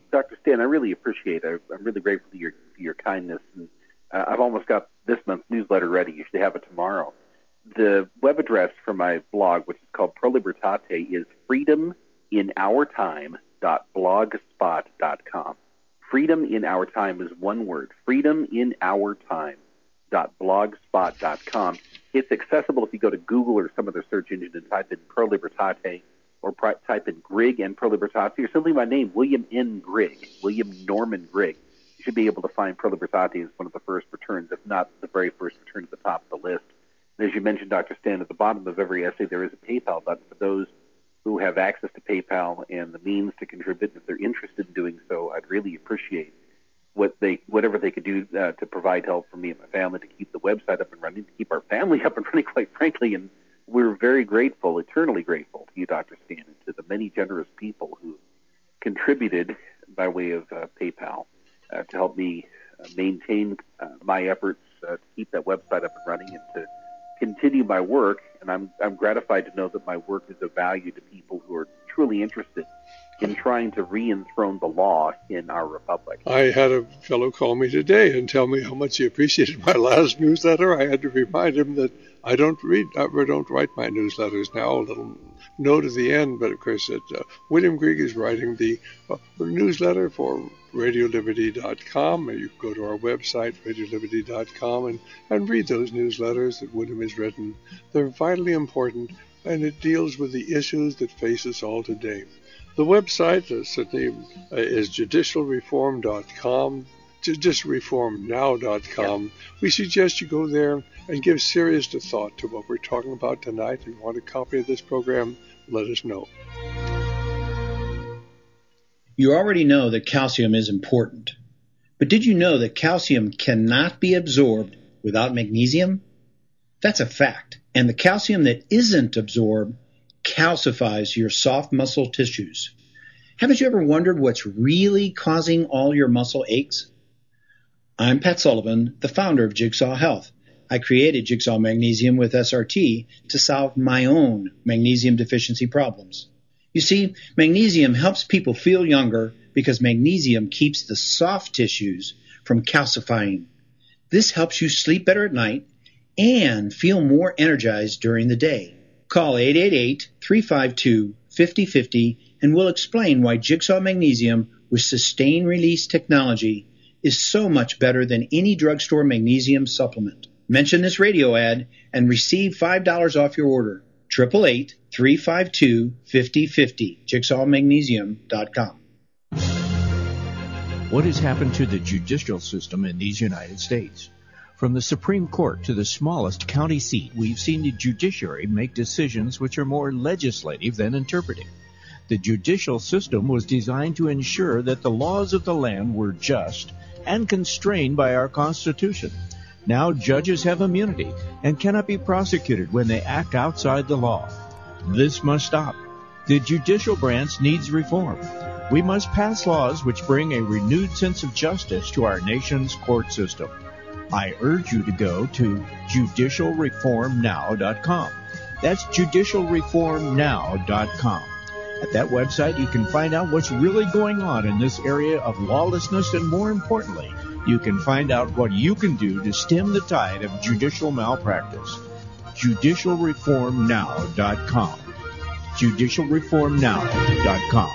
Doctor Stan, I really appreciate it. I'm really grateful for your, for your kindness. And uh, I've almost got this month's newsletter ready. You should have it tomorrow. The web address for my blog, which is called Pro Libertate, is freedom in our time dot blogspot dot com. Freedom in Our Time is one word. freedom in our time dot blogspot dot com. It's accessible if you go to Google or some other search engine and type in Pro Libertate, or pri- type in Grigg and Pro Libertate, or simply my name, William N. Grigg, William Norman Grigg. You should be able to find Pro Libertate as one of the first returns, if not the very first return at the top of the list. And as you mentioned, Doctor Stan, at the bottom of every essay there is a PayPal button for those who have access to PayPal and the means to contribute. If they're interested in doing so, I'd really appreciate what they, whatever they could do uh, to provide help for me and my family, to keep the website up and running, to keep our family up and running, quite frankly. And we're very grateful, eternally grateful to you, Doctor Stan, and to the many generous people who contributed by way of uh, PayPal uh, to help me uh, maintain uh, my efforts uh, to keep that website up and running and to continue my work. And I'm I'm gratified to know that my work is of value to people who are truly interested in trying to re-enthrone the law in our republic. I had a fellow call me today and tell me how much he appreciated my last newsletter. I had to remind him that I don't read, I don't write my newsletters now. A little note at the end, but of course, it, uh, William Grigg is writing the uh, newsletter for radio liberty dot com. You can go to our website, radio liberty dot com, and, and read those newsletters that William has written. They're vitally important, and it deals with the issues that face us all today. The website uh, certainly uh, is judicial reform dot com, judicial reform now dot com. Yep. We suggest you go there and give serious thought to what we're talking about tonight. If you want a copy of this program, let us know. You already know that calcium is important. But did you know that calcium cannot be absorbed without magnesium? That's a fact. And the calcium that isn't absorbed calcifies your soft muscle tissues. Haven't you ever wondered what's really causing all your muscle aches? I'm Pat Sullivan, the founder of Jigsaw Health. I created Jigsaw Magnesium with S R T to solve my own magnesium deficiency problems. You see, magnesium helps people feel younger because magnesium keeps the soft tissues from calcifying. This helps you sleep better at night and feel more energized during the day. Call eight eight eight, three five two, five zero five zero and we'll explain why Jigsaw Magnesium with sustained release technology is so much better than any drugstore magnesium supplement. Mention this radio ad and receive five dollars off your order. eight eight eight, three five two, five zero five zero, jigsaw magnesium dot com. What has happened to the judicial system in these United States? From the Supreme Court to the smallest county seat, we've seen the judiciary make decisions which are more legislative than interpretive. The judicial system was designed to ensure that the laws of the land were just and constrained by our Constitution. Now judges have immunity and cannot be prosecuted when they act outside the law. This must stop. The judicial branch needs reform. We must pass laws which bring a renewed sense of justice to our nation's court system. I urge you to go to judicial reform now dot com. That's judicial reform now dot com. At that website, you can find out what's really going on in this area of lawlessness, and more importantly, you can find out what you can do to stem the tide of judicial malpractice. judicial reform now dot com. judicial reform now dot com.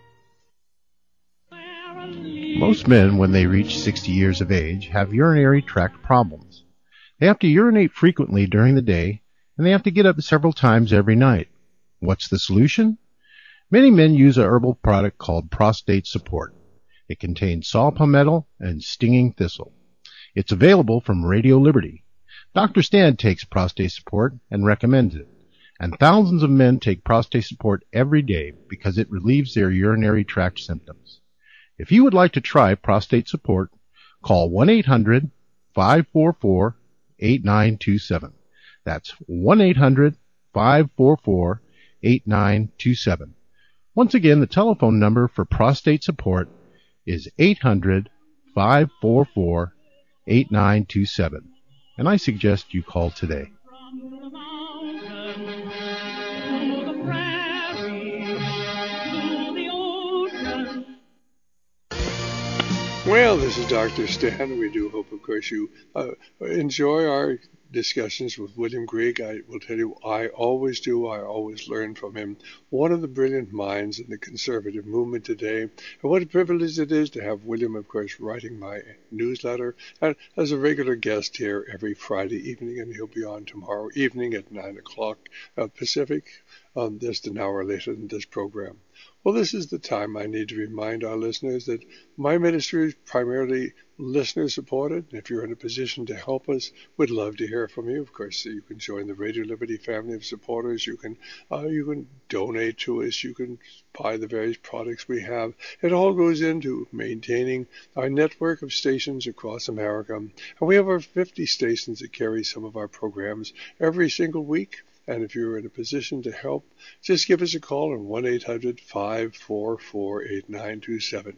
Most men, when they reach sixty years of age, have urinary tract problems. They have to urinate frequently during the day, and they have to get up several times every night. What's the solution? Many men use a herbal product called Prostate Support. It contains saw palmetto and stinging thistle. It's available from Radio Liberty. Doctor Stan takes Prostate Support and recommends it. And thousands of men take Prostate Support every day because it relieves their urinary tract symptoms. If you would like to try Prostate Support, call one eight hundred, five four four, eight nine two seven. That's one eight hundred, five four four, eight nine two seven. Once again, the telephone number for Prostate Support is eight hundred, five four four, eight nine two seven. And I suggest you call today. Well, this is Doctor Stan. We do hope, of course, you uh, enjoy our discussions with William Grigg. I will tell you, I always do. I always learn from him. One of the brilliant minds in the conservative movement today. And what a privilege it is to have William, of course, writing my newsletter and as a regular guest here every Friday evening. And he'll be on tomorrow evening at nine o'clock uh, Pacific, um, just an hour later than this program. Well, this is the time I need to remind our listeners that my ministry is primarily listener-supported. If you're in a position to help us, we'd love to hear from you. Of course, you can join the Radio Liberty family of supporters. You can uh, you can donate to us. You can buy the various products we have. It all goes into maintaining our network of stations across America. And we have over fifty stations that carry some of our programs every single week. And if you're in a position to help, just give us a call on one eight hundred, five four four, eight nine two seven.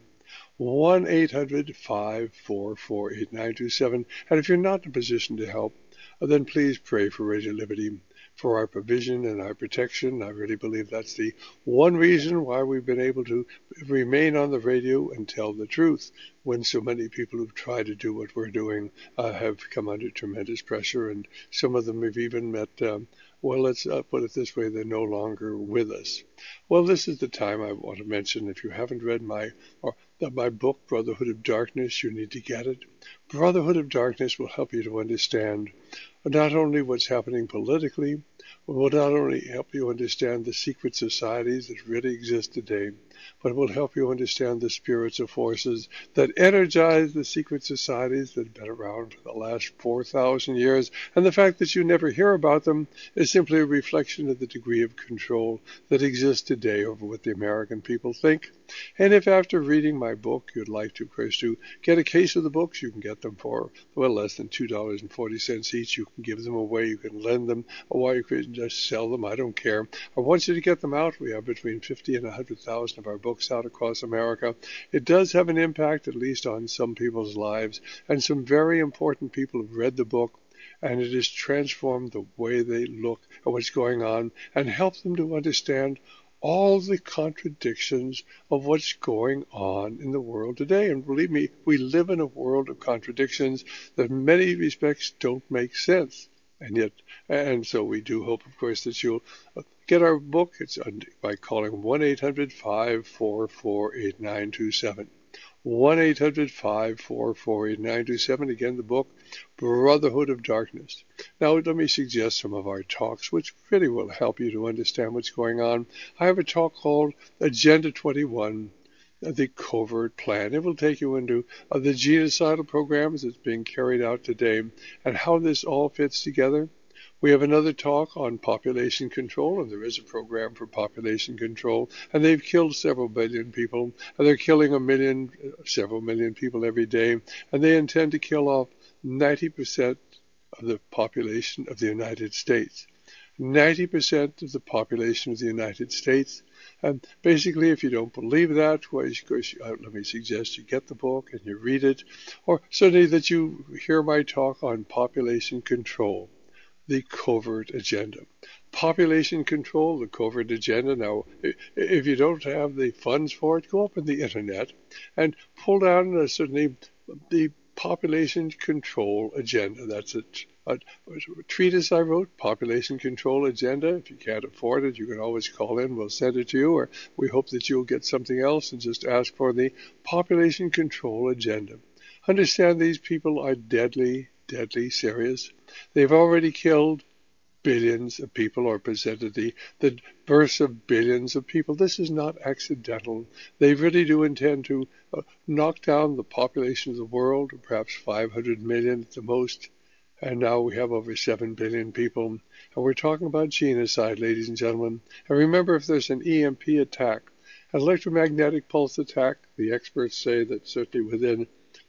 one eight hundred, five four four, eight nine two seven. And if you're not in a position to help, then please pray for Radio Liberty, for our provision and our protection. I really believe that's the one reason why we've been able to remain on the radio and tell the truth when so many people who've tried to do what we're doing uh, have come under tremendous pressure, and some of them have even met, um, well, let's uh, put it this way, they're no longer with us. Well, this is the time I want to mention, if you haven't read my or my book, Brotherhood of Darkness, you need to get it. Brotherhood of Darkness will help you to understand not only what's happening politically, but will not only help you understand the secret societies that really exist today, but it will help you understand the spiritual forces that energize the secret societies that have been around for the last four thousand years. And the fact that you never hear about them is simply a reflection of the degree of control that exists today over what the American people think. And if after reading my book you'd like to, of course, to get a case of the books, you can get them for, well, less than two dollars and forty cents each. You can give them away, you can lend them, or you can just sell them, I don't care. I want you to get them out. We have between fifty and one hundred thousand of our books out across America. It does have an impact, at least on some people's lives, and some very important people have read the book, and it has transformed the way they look at what's going on and helped them to understand all the contradictions of what's going on in the world today. And believe me, we live in a world of contradictions that in many respects don't make sense. And yet, and so we do hope, of course, that you'll get our book. It's by calling one eight hundred, five four four, eight nine two seven. one eight hundred, five four four, eight nine two seven. Again, the book, Brotherhood of Darkness. Now, let me suggest some of our talks, which really will help you to understand what's going on. I have a talk called Agenda twenty-one, the Covert Plan. It will take you into uh, the genocidal programs that's being carried out today and how this all fits together. We have another talk on population control, and there is a program for population control, and they've killed several billion people, and they're killing a million, several million people every day, and they intend to kill off ninety percent of the population of the United States. ninety percent of the population of the United States. And basically, if you don't believe that, well, of course, uh, let me suggest you get the book and you read it, or certainly that you hear my talk on population control, the covert agenda. Population control, the covert agenda. Now, if you don't have the funds for it, go up on the internet and pull down uh, certainly the population control agenda. That's it. A, a treatise I wrote, Population Control Agenda. If you can't afford it, you can always call in. We'll send it to you, or we hope that you'll get something else and just ask for the Population Control Agenda. Understand these people are deadly, deadly serious. They've already killed billions of people, or presented the, the births of billions of people. This is not accidental. They really do intend to uh, knock down the population of the world, perhaps five hundred million at the most. And now we have over seven billion people. And we're talking about genocide, ladies and gentlemen. And remember, if there's an E M P attack, an electromagnetic pulse attack, the experts say that certainly within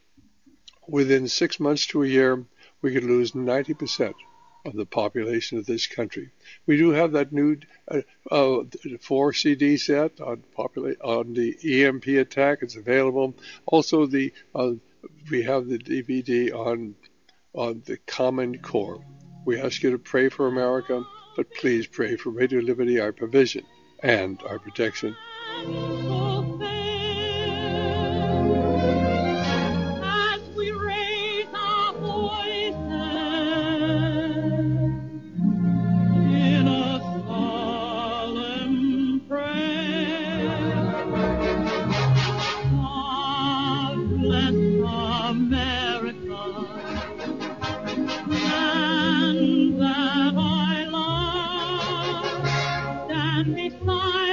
within six months to a year, we could lose ninety percent of the population of this country. We do have that new uh, uh, four C D set on, popula- on the E M P attack. It's available. Also, the uh, we have the D V D on on the Common Core. We ask you to pray for America, but please pray for Radio Liberty, our provision and our protection.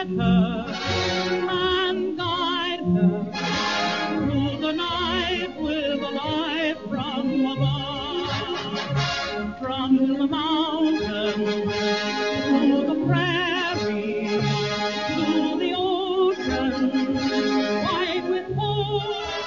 with her and guide her through the night with a light from above, from the mountain to the prairie to the ocean white with gold.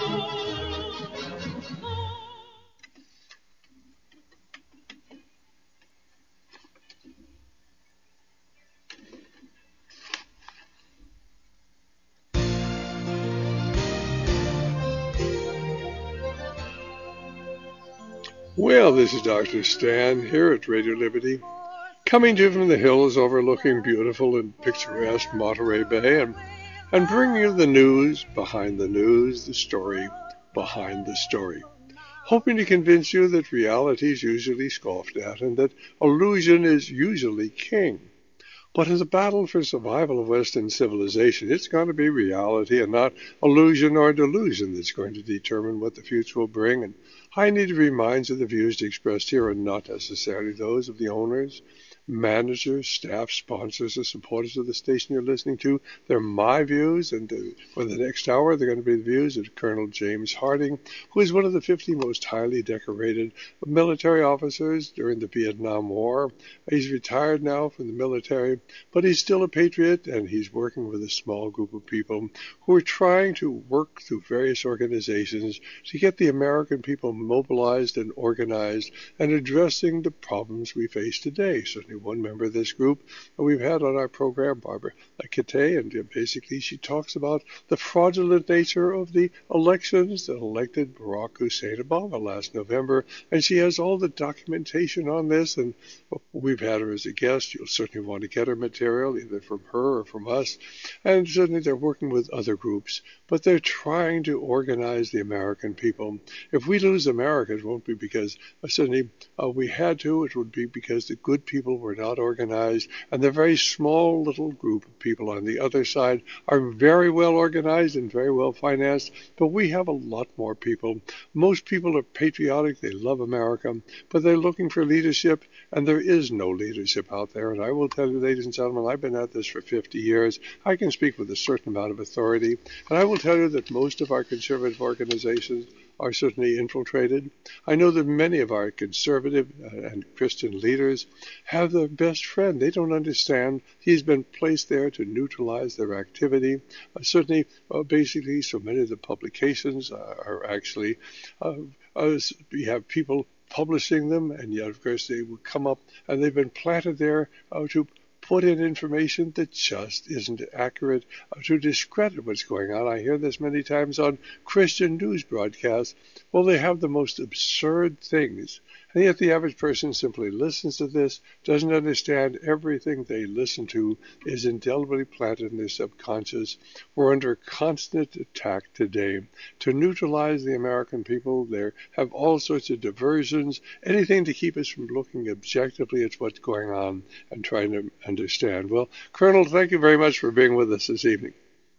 Well, this is Doctor Stan here at Radio Liberty, coming to you from the hills overlooking beautiful and picturesque Monterey Bay, and, and bringing you the news behind the news, the story behind the story, hoping to convince you that reality is usually scoffed at and that illusion is usually king. But in the battle for survival of Western civilization, it's going to be reality and not illusion or delusion that's going to determine what the future will bring. And I need to remind you the views expressed here are not necessarily those of the owners, managers, staff, sponsors, or supporters of the station you're listening to. They're my views, and uh, for the next hour, they're going to be the views of Colonel James Harding, who is one of the fifty most highly decorated military officers during the Vietnam War. He's retired now from the military, but he's still a patriot, and he's working with a small group of people who are trying to work through various organizations to get the American people mobilized and organized and addressing the problems we face today. Certainly one member of this group we've had on our program, Barbara Kittay, and basically she talks about the fraudulent nature of the elections that elected Barack Hussein Obama last November, and she has all the documentation on this, and we've had her as a guest. You'll certainly want to get her material, either from her or from us, and certainly they're working with other groups, but they're trying to organize the American people. If we lose America, it won't be because uh, certainly uh, we had to, it would be because the good people were not organized, and the very small little group of people on the other side are very well organized and very well financed, but we have a lot more people. Most people are patriotic, they love America, but they're looking for leadership, and there is no leadership out there. And I will tell you, ladies and gentlemen, I've been at this for fifty years. I can speak with a certain amount of authority, and I will tell you that most of our conservative organizations are certainly infiltrated. I know that many of our conservative and Christian leaders have their best friend. They don't understand he's been placed there to neutralize their activity. Uh, certainly, uh, basically, so many of the publications uh, are actually, uh, uh, we have people publishing them, and yet, of course, they would come up, and they've been planted there uh, to put in information that just isn't accurate, uh, to discredit what's going on. I hear this many times on Christian news broadcasts. Well, they have the most absurd things, and yet the average person simply listens to this, doesn't understand everything they listen to is indelibly planted in their subconscious. We're under constant attack today. To neutralize the American people, they have all sorts of diversions, anything to keep us from looking objectively at what's going on and trying to understand. Well, Colonel, thank you very much for being with us this evening.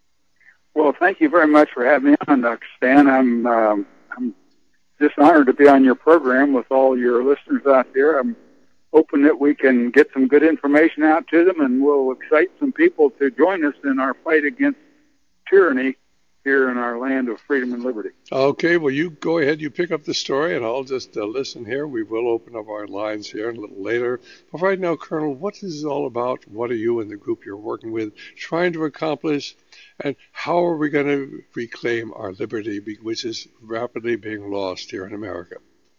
Well, thank you very much for having me on, Doctor Stan. I'm um, I'm just honored to be on your program with all your listeners out there. I'm hoping that we can get some good information out to them, and we'll excite some people to join us in our fight against tyranny here in our land of freedom and liberty. Okay, well, you go ahead, you pick up the story, and I'll just uh, listen here. We will open up our lines here a little later. But right now, Colonel, what is this all about? What are you and the group you're working with trying to accomplish? And how are we going to reclaim our liberty, which is rapidly being lost here in America?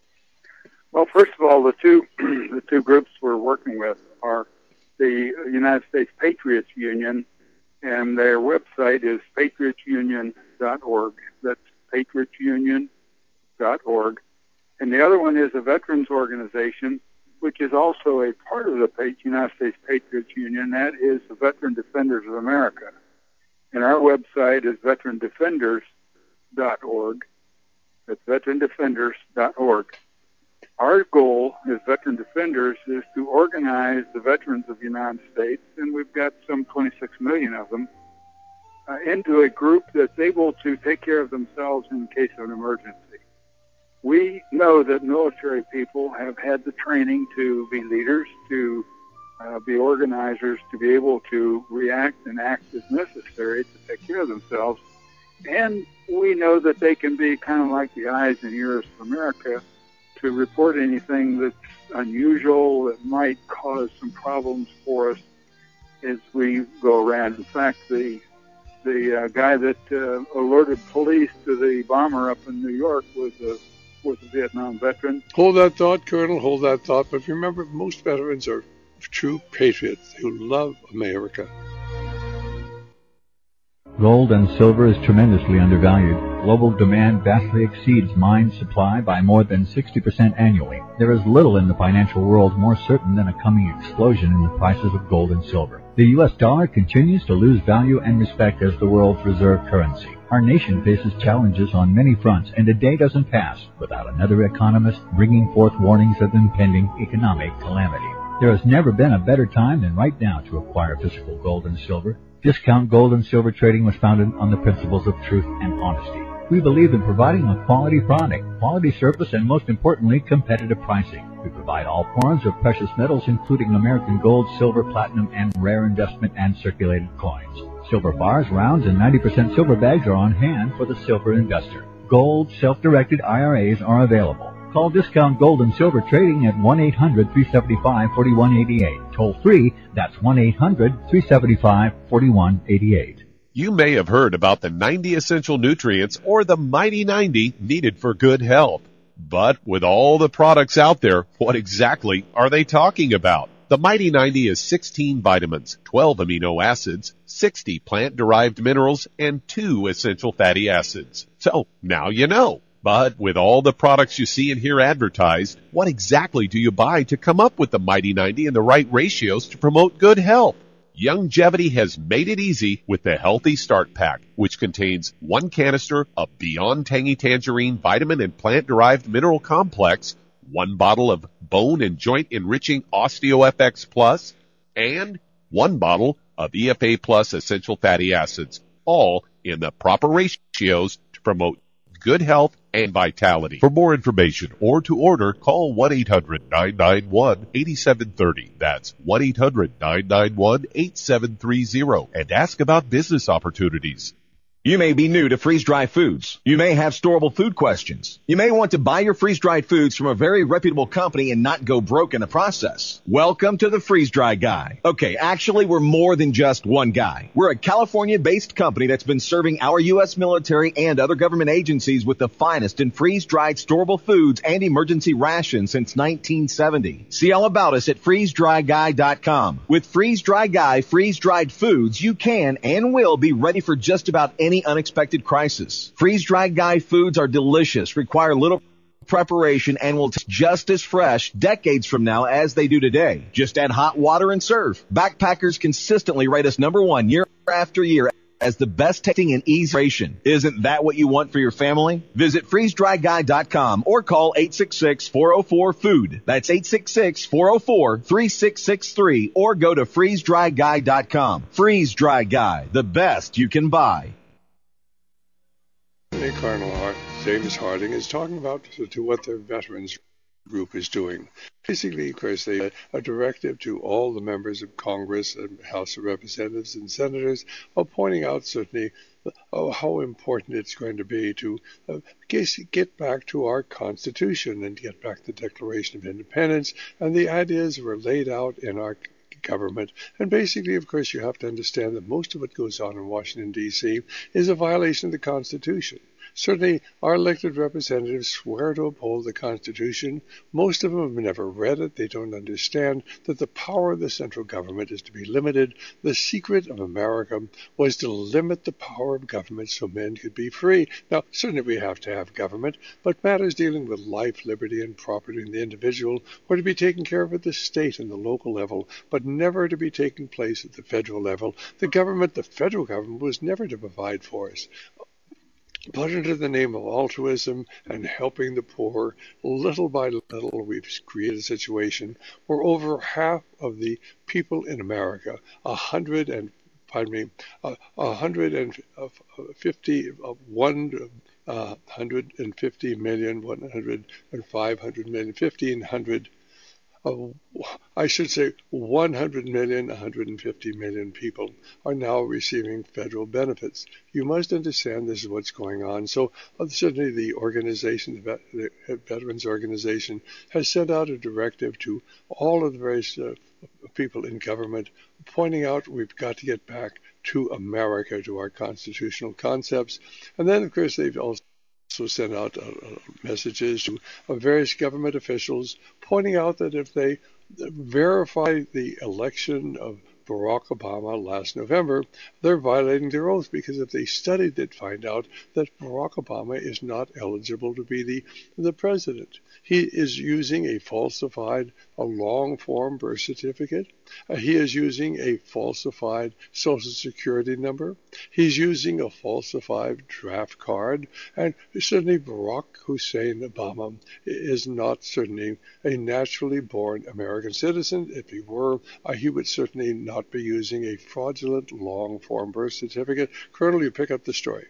Well, first of all, the two the two groups we're working with are the United States Patriots Union, and their website is patriots union dot org. That's patriots union dot org. And the other one is a veterans organization, which is also a part of the United States Patriots Union. That is the Veteran Defenders of America. And our website is veteran defenders dot org. That's veteran defenders dot org. Our goal as Veteran Defenders is to organize the veterans of the United States, and we've got some twenty-six million of them, uh, into a group that's able to take care of themselves in case of an emergency. We know that military people have had the training to be leaders, to uh, be organizers to be able to react and act as necessary to take care of themselves. And we know that they can be kind of like the eyes and ears of America to report anything that's unusual that might cause some problems for us as we go around. In fact, the the uh, guy that uh, alerted police to the bomber up in New York was a was a Vietnam veteran. Hold that thought, Colonel. Hold that thought. But remember, most veterans are true patriots who love America. Gold and silver is tremendously undervalued. Global demand vastly exceeds mine supply by more than sixty percent annually. There is little in the financial world more certain than a coming explosion in the prices of gold and silver. The U S dollar continues to lose value and respect as the world's reserve currency. Our nation faces challenges on many fronts, and a day doesn't pass without another economist bringing forth warnings of impending economic calamity. There has never been a better time than right now to acquire physical gold and silver. Discount Gold and Silver Trading was founded on the principles of truth and honesty. We believe in providing a quality product, quality service, and most importantly, competitive pricing. We provide all forms of precious metals, including American gold, silver, platinum, and rare investment and circulated coins. Silver bars, rounds, and ninety percent silver bags are on hand for the silver investor. Gold, self-directed I R As are available. Call Discount Gold and Silver Trading at one eight hundred, three seven five, four one eight eight. Toll free, that's one eight hundred, three seven five, four one eight eight. You may have heard about the ninety essential nutrients or the Mighty ninety needed for good health. But with all the products out there, what exactly are they talking about? The Mighty ninety is sixteen vitamins, twelve amino acids, sixty plant-derived minerals, and two essential fatty acids. So now you know. But with all the products you see and hear advertised, what exactly do you buy to come up with the Mighty ninety and the right ratios to promote good health? Youngevity has made it easy with the Healthy Start Pack, which contains one canister of Beyond Tangy Tangerine vitamin and plant-derived mineral complex, one bottle of bone and joint enriching OsteoFX Plus, and one bottle of E F A Plus essential fatty acids, all in the proper ratios to promote good health and vitality. For more information or to order, call one eight hundred, nine nine one, eight seven three zero. That's one eight hundred, nine nine one, eight seven three zero. And ask about business opportunities. You may be new to freeze-dried foods. You may have storable food questions. You may want to buy your freeze-dried foods from a very reputable company and not go broke in the process. Welcome to the Freeze-Dry Guy. Okay, actually, we're more than just one guy. We're a California-based company that's been serving our U S military and other government agencies with the finest in freeze-dried storable foods and emergency rations since nineteen seventy. See all about us at freeze dry guy dot com. With Freeze-Dry Guy freeze-dried foods, you can and will be ready for just about any unexpected crisis. Freeze-Dried Guy foods are delicious, require little preparation, and will taste just as fresh decades from now as they do today. Just add hot water and serve. Backpackers consistently rate us number one year after year as the best tasting and easy ration. Isn't that what you want for your family? Visit freeze dry guy dot com or call eight six six, four oh four, food. That's eight six six, four oh four, three six six three or go to freeze dry guy dot com. Freeze-Dry Guy, the best you can buy. Colonel Hart, James Harding is talking about to, to what the veterans group is doing. Basically, of course, they have a directive to all the members of Congress and House of Representatives and Senators of pointing out certainly oh, how important it's going to be to uh, get back to our Constitution and get back the Declaration of Independence and the ideas that were laid out in our government. And basically, of course, you have to understand that most of what goes on in Washington, D C is a violation of the Constitution. Certainly, our elected representatives swear to uphold the Constitution. Most of them have never read it. They don't understand that the power of the central government is to be limited. The secret of America was to limit the power of government so men could be free. Now, certainly we have to have government, but matters dealing with life, liberty, and property in the individual were to be taken care of at the state and the local level, but never to be taking place at the federal level. The government, the federal government, was never to provide for us. But under the name of altruism and helping the poor, little by little, we've created a situation where over half of the people in America, a hundred and, pardon me, a, a hundred and fifty, one uh, hundred and fifty million, one hundred and five hundred million, fifteen hundred Uh, I should say one hundred million, one hundred fifty million people are now receiving federal benefits. You must understand this is what's going on. So uh, certainly the organization, the, vet, the Veterans Organization, has sent out a directive to all of the various uh, people in government, pointing out we've got to get back to America, to our constitutional concepts. And then, of course, they've also also sent out uh, messages to uh, various government officials pointing out that if they verify the election of Barack Obama last November, they're violating their oath, because if they studied, they'd find out that Barack Obama is not eligible to be the, the president. He is using a falsified, a long-form birth certificate. Uh, he is using a falsified Social Security number. He's using a falsified draft card. And certainly Barack Hussein Obama is not certainly a naturally born American citizen. If he were, uh, he would certainly not be using a fraudulent long-form birth certificate. Colonel, you pick up the story.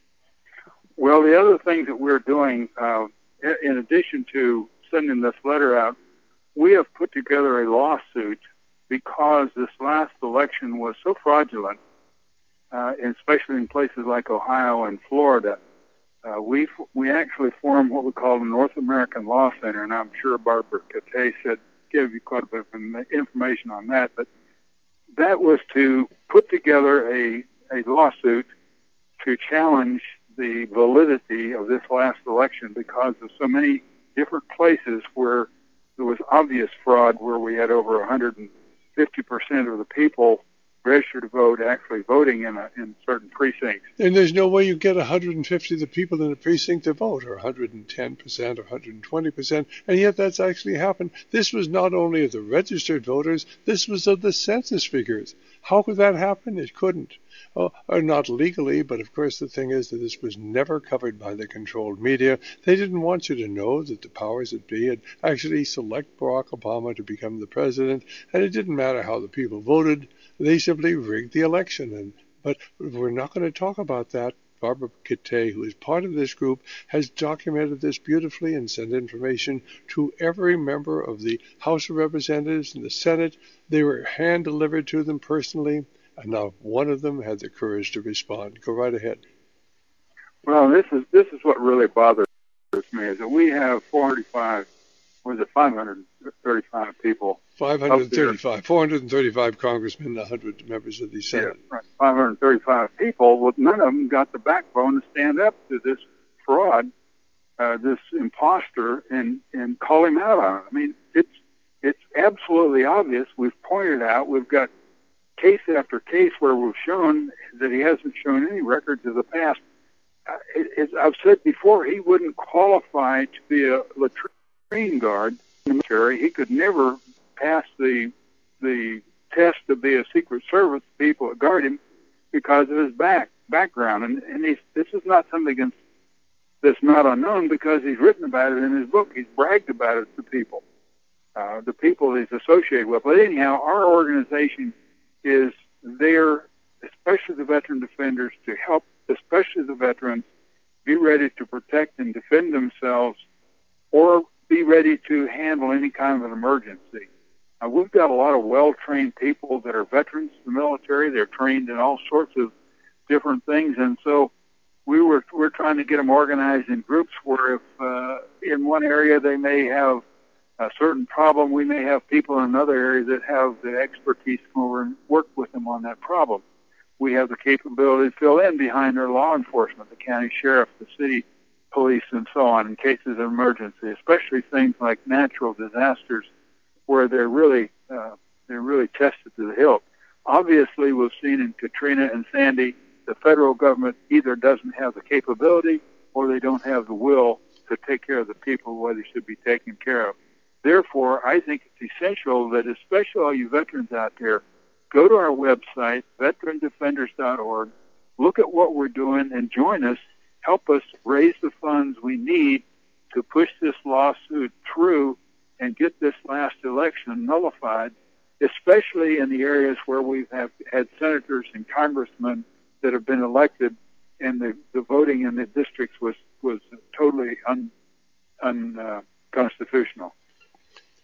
Well, the other thing that we're doing, uh, in addition to sending this letter out, we have put together a lawsuit because this last election was so fraudulent, uh, especially in places like Ohio and Florida. Uh, we we actually formed what we call the North American Law Center, and I'm sure Barbara Catay said gave you quite a bit of information on that. But that was to put together a a lawsuit to challenge the validity of this last election because of so many different places where there was obvious fraud, where we had over one hundred fifty percent of the people registered to vote actually voting in a, in certain precincts. And there's no way you get one hundred fifty of the people in a precinct to vote, or one hundred ten percent or one hundred twenty percent, and yet that's actually happened. This was not only of the registered voters, this was of the census figures. How could that happen? It couldn't. Oh, or not legally, but of course the thing is that this was never covered by the controlled media. They didn't want you to know that the powers that be had actually select Barack Obama to become the president, and it didn't matter how the people voted. They simply rigged the election. And but we're not going to talk about that. Barbara Catay, who is part of this group, has documented this beautifully and sent information to every member of the House of Representatives and the Senate. They were hand-delivered to them personally, and not one of them had the courage to respond. Go right ahead. Well, this is this is what really bothers me, is that we have four hundred five, was it five hundred thirty-five people? five hundred thirty-five, four hundred thirty-five congressmen, one hundred members of the Senate. Yeah, right. five hundred thirty-five people. Well, none of them got the backbone to stand up to this fraud, uh, this imposter, and and call him out on it. I mean, it's it's absolutely obvious. We've pointed out. We've got case after case where we've shown that he hasn't shown any records of the past. Uh, it, I've said before, he wouldn't qualify to be a latrine guard in the military. He could never pass the the test to be a Secret Service people that guard him because of his back background. And, and he's, this is not something against, that's not unknown because he's written about it in his book. He's bragged about it to people, uh, the people he's associated with. But anyhow, our organization is there, especially the veteran defenders, to help, especially the veterans, be ready to protect and defend themselves, or be ready to handle any kind of an emergency. Uh, we've got a lot of well-trained people that are veterans of the military. They're trained in all sorts of different things, and so we were we're trying to get them organized in groups where if uh, in one area they may have a certain problem, we may have people in another area that have the expertise to come over and work with them on that problem. We have the capability to fill in behind their law enforcement, the county sheriff, the city police, and so on in cases of emergency, especially things like natural disasters where they're really uh, they're really tested to the hilt. Obviously, we've seen in Katrina and Sandy, the federal government either doesn't have the capability or they don't have the will to take care of the people where they should be taken care of. Therefore, I think it's essential that, especially all you veterans out there, go to our website, veteran defenders dot org, look at what we're doing, and join us. Help us raise the funds we need to push this lawsuit through and get this last election nullified, especially in the areas where we've have had senators and congressmen that have been elected, and the, the voting in the districts was, was totally un, unconstitutional. Uh,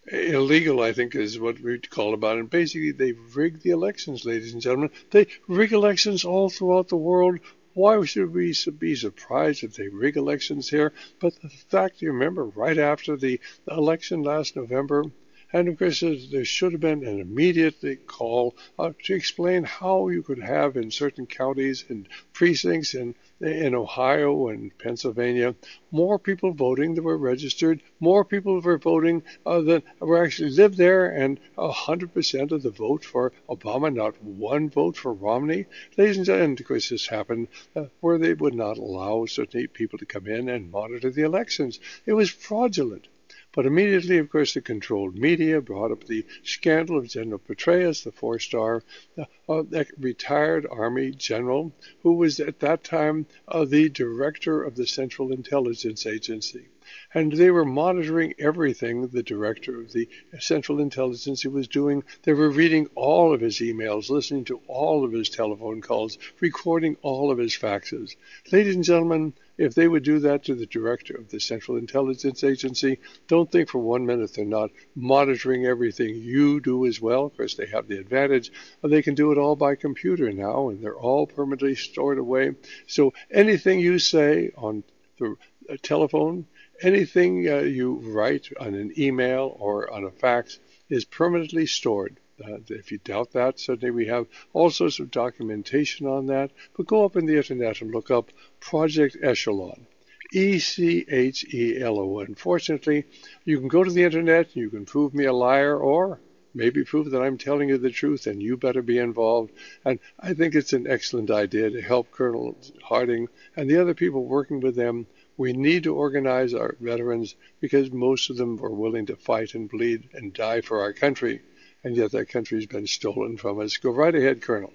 illegal, I think is what we call about it. And basically, they rig the elections, ladies and gentlemen. They rig elections all throughout the world. Why should we be surprised if they rig elections here? But the fact, you remember, right after the election last November, and of course, there should have been an immediate call uh, to explain how you could have in certain counties and precincts in, in Ohio and Pennsylvania more people voting that were registered, more people were voting uh, that were actually lived there, and one hundred percent of the vote for Obama, not one vote for Romney. Ladies and gentlemen, of course, this happened uh, where they would not allow certain people to come in and monitor the elections. It was fraudulent. But immediately, of course, the controlled media brought up the scandal of General Petraeus, the four-star uh, uh, retired Army general, who was at that time uh, the director of the Central Intelligence Agency. And they were monitoring everything the director of the Central Intelligence Agency was doing. They were reading all of his emails, listening to all of his telephone calls, recording all of his faxes. Ladies and gentlemen, if they would do that to the director of the Central Intelligence Agency, don't think for one minute they're not monitoring everything you do as well. Of course, they have the advantage. They can do it all by computer now, and they're all permanently stored away. So anything you say on the telephone, anything uh, you write on an email or on a fax is permanently stored. Uh, if you doubt that, certainly we have all sorts of documentation on that. But go up in the internet and look up Project Echelon, E C H E L O N. Unfortunately, you can go to the internet and you can prove me a liar, or maybe prove that I'm telling you the truth, and you better be involved. And I think it's an excellent idea to help Colonel Harding and the other people working with them. We need to organize our veterans because most of them are willing to fight and bleed and die for our country. And yet that country's been stolen from us. Go right ahead, Colonel.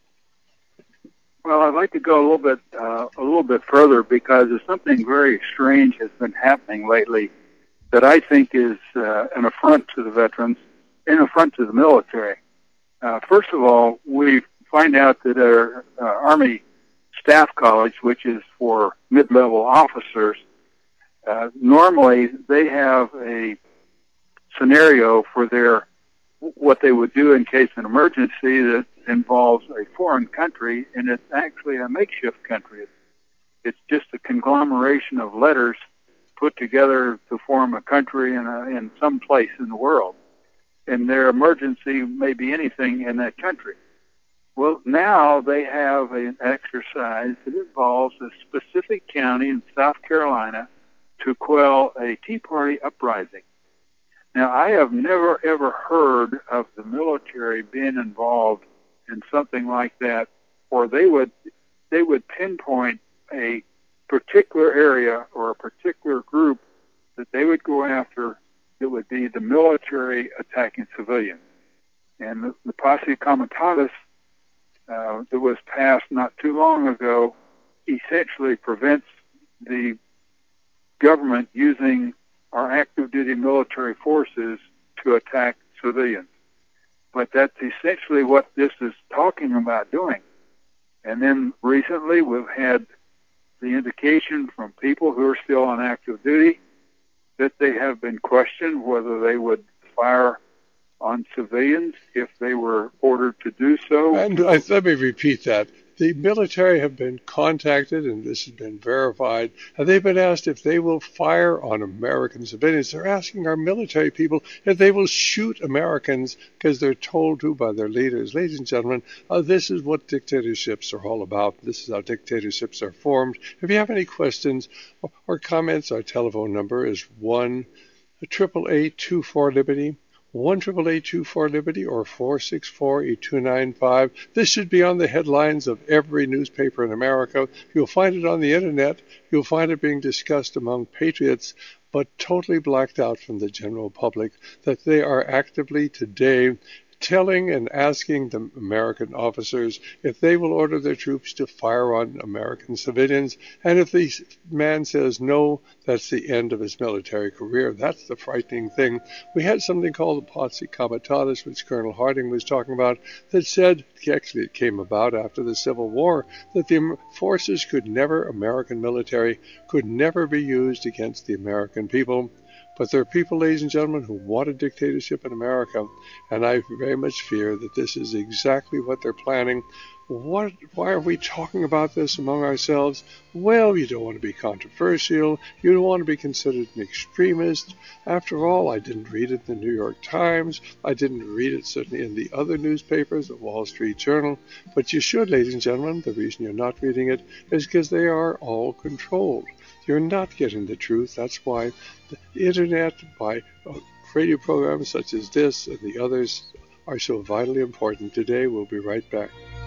Well, I'd like to go a little bit, uh, a little bit further because there's something very strange has been happening lately that I think is uh, an affront to the veterans, an affront to the military. Uh, first of all, we find out that our uh, Army Staff College, which is for mid-level officers, uh, normally they have a scenario for their what they would do in case of an emergency that involves a foreign country, and it's actually a makeshift country. It's, it's just a conglomeration of letters put together to form a country in, a, in some place in the world. And their emergency may be anything in that country. Well, now they have an exercise that involves a specific county in South Carolina to quell a Tea Party uprising. Now, I have never, ever heard of the military being involved in something like that, or they would they would pinpoint a particular area or a particular group that they would go after that would be the military attacking civilians. And the, the Posse Comitatus uh, that was passed not too long ago essentially prevents the government using our active duty military forces to attack civilians. But that's essentially what this is talking about doing. And then recently we've had the indication from people who are still on active duty that they have been questioned whether they would fire on civilians if they were ordered to do so. And I, let me repeat that. The military have been contacted, and this has been verified, and they've been asked if they will fire on American civilians. They're asking our military people if they will shoot Americans because they're told to by their leaders. Ladies and gentlemen, uh, this is what dictatorships are all about. This is how dictatorships are formed. If you have any questions or, or comments, our telephone number is one eight eight eight, two four, Liberty. one eight eight eight, two four, Liberty or four six four, eight two nine five. This should be on the headlines of every newspaper in America. You'll find it on the internet. You'll find it being discussed among patriots, but totally blacked out from the general public, that they are actively today telling and asking the American officers if they will order their troops to fire on American civilians. And if the man says no, that's the end of his military career. That's the frightening thing. We had something called the Posse Comitatus, which Colonel Harding was talking about, that said, actually it came about after the Civil War, that the forces could never, American military, could never be used against the American people. But there are people, ladies and gentlemen, who want a dictatorship in America, and I very much fear that this is exactly what they're planning. What, why are we talking about this among ourselves? Well, you don't want to be controversial. You don't want to be considered an extremist. After all, I didn't read it in the New York Times. I didn't read it certainly in the other newspapers, the Wall Street Journal. But you should, ladies and gentlemen. The reason you're not reading it is because they are all controlled. You're not getting the truth. That's why the Internet, by uh, radio programs such as this and the others, are so vitally important today. We'll be right back.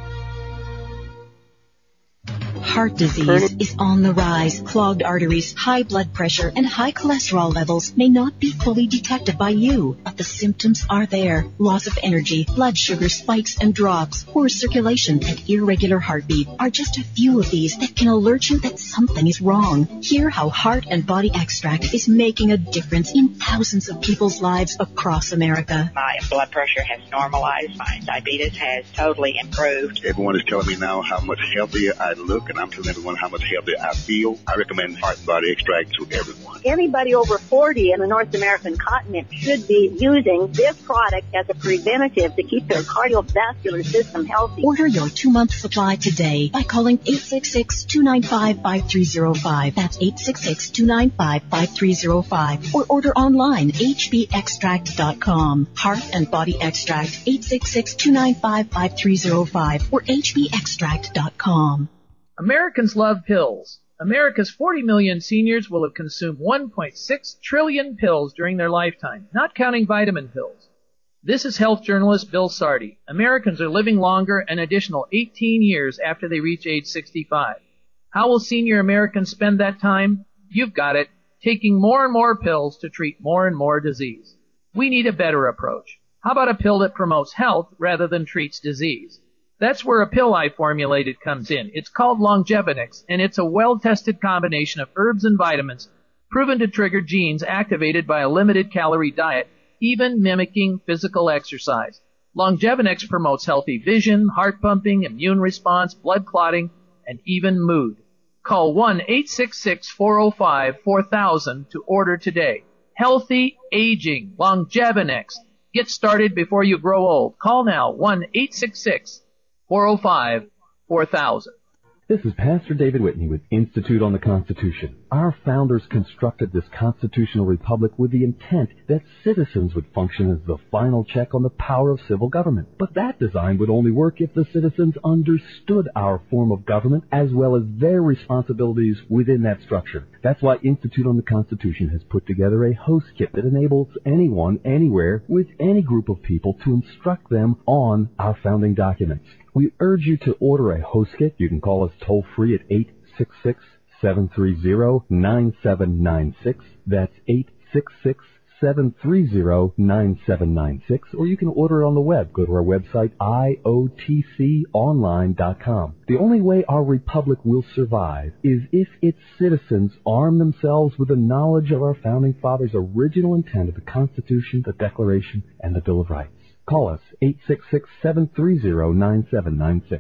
Heart disease is on the rise. Clogged arteries, high blood pressure, and high cholesterol levels may not be fully detected by you, but the symptoms are there. Loss of energy, blood sugar spikes and drops, poor circulation, and irregular heartbeat are just a few of these that can alert you that something is wrong. Hear how Heart and Body Extract is making a difference in thousands of people's lives across America. My blood pressure has normalized. My diabetes has totally improved. Everyone is telling me now how much healthier I look, and I'm telling everyone how much healthier I feel. I recommend Heart and Body Extract to everyone. Anybody over forty in the North American continent should be using this product as a preventative to keep their cardiovascular system healthy. Order your two-month supply today by calling eight six six, two nine five, five three zero five. That's eight six six, two nine five, five three zero five. Or order online, h b extract dot com. Heart and Body Extract, eight six six, two nine five, five three zero five or h b extract dot com. Americans love pills. America's forty million seniors will have consumed one point six trillion pills during their lifetime, not counting vitamin pills. This is health journalist Bill Sardi. Americans are living longer an additional eighteen years after they reach age sixty-five. How will senior Americans spend that time? You've got it, taking more and more pills to treat more and more disease. We need a better approach. How about a pill that promotes health rather than treats disease? That's where a pill I formulated comes in. It's called Longevinix, and it's a well-tested combination of herbs and vitamins proven to trigger genes activated by a limited-calorie diet, even mimicking physical exercise. Longevinix promotes healthy vision, heart pumping, immune response, blood clotting, and even mood. Call one eight six six, four oh five, four thousand to order today. Healthy aging, Longevinix. Get started before you grow old. Call now, one eight six six, four oh five, four thousand. This is Pastor David Whitney with Institute on the Constitution. Our founders constructed this constitutional republic with the intent that citizens would function as the final check on the power of civil government. But that design would only work if the citizens understood our form of government as well as their responsibilities within that structure. That's why Institute on the Constitution has put together a host kit that enables anyone, anywhere, with any group of people to instruct them on our founding documents. We urge you to order a host kit. You can call us toll-free at eight six six, seven three zero, nine seven nine six. That's eight six six, seven three zero, nine seven nine six. Or you can order it on the web. Go to our website, I O T C online dot com. The only way our republic will survive is if its citizens arm themselves with the knowledge of our founding fathers' original intent of the Constitution, the Declaration, and the Bill of Rights. Call us, eight six six, seven three zero, nine seven nine six.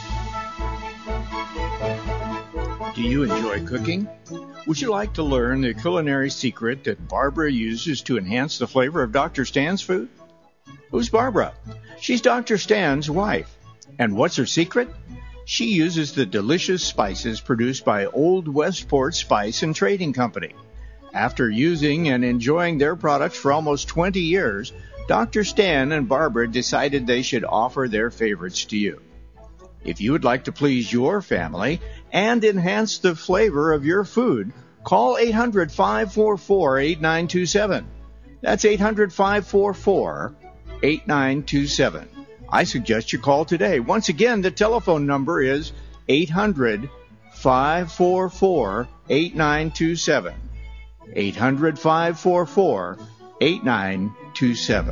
Do you enjoy cooking? Would you like to learn the culinary secret that Barbara uses to enhance the flavor of Doctor Stan's food? Who's Barbara? She's Doctor Stan's wife. And what's her secret? She uses the delicious spices produced by Old Westport Spice and Trading Company. After using and enjoying their products for almost twenty years, Doctor Stan and Barbara decided they should offer their favorites to you. If you would like to please your family and enhance the flavor of your food, call eight hundred, five four four, eight nine two seven. That's eight hundred, five four four, eight nine two seven. I suggest you call today. Once again, the telephone number is eight hundred, five four four, eight nine two seven. eight hundred, five four four, eight nine two seven.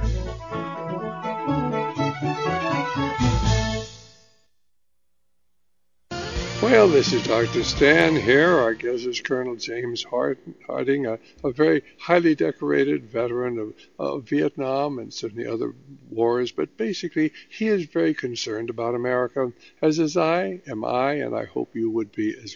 Well, this is Doctor Stan here. Our guest is Colonel James Hart, Harding, a, a very highly decorated veteran of uh, Vietnam and certainly other wars. But basically, he is very concerned about America, as is I, am I, and I hope you would be as well.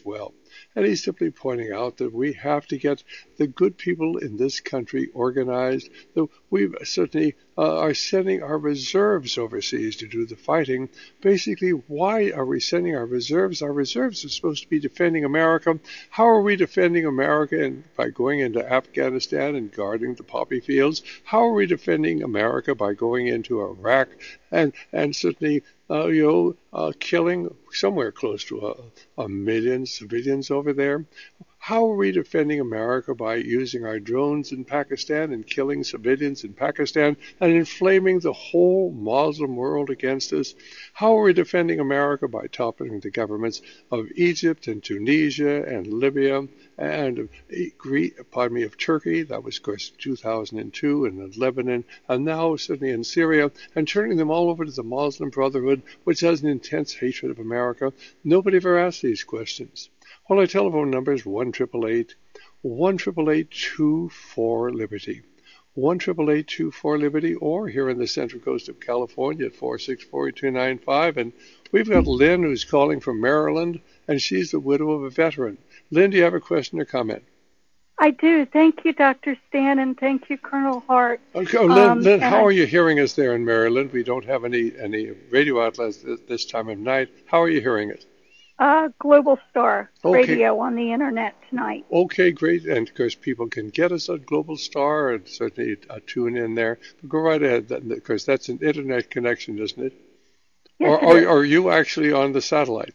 And he's simply pointing out that we have to get the good people in this country organized. That we certainly uh, are sending our reserves overseas to do the fighting. Basically, why are we sending our reserves? Our reserves are supposed to be defending America. How are we defending America? And by going into Afghanistan and guarding the poppy fields? How are we defending America by going into Iraq and, and certainly Uh, you know, uh, killing somewhere close to a, a million civilians over there? How are we defending America by using our drones in Pakistan and killing civilians in Pakistan and inflaming the whole Muslim world against us? How are we defending America by toppling the governments of Egypt and Tunisia and Libya and of, pardon me, of Turkey? That was, of course, two thousand two, and in Lebanon, and now certainly in Syria, and turning them all over to the Muslim Brotherhood, which has an intense hatred of America. Nobody ever asked these questions. Well, our telephone number is one eight eight eight, one eight eight eight, two four, Liberty. one eight eight eight, two four, Liberty, or here in the Central Coast of California at four six four, two nine five. And we've got Lynn, who's calling from Maryland, and she's the widow of a veteran. Lynn, do you have a question or comment? I do. Thank you, Doctor Stan, and thank you, Colonel Hart. Okay, oh, Lynn, um, Lynn how I, are you hearing us there in Maryland? We don't have any, any radio outlets this, this time of night. How are you hearing it? Uh, Global Star Okay. Radio on the internet tonight. Okay, great. And of course, people can get us on Global Star and certainly uh, tune in there. But go right ahead. That, of course, that's an internet connection, isn't it? Yes, or it are, is. are you actually on the satellite?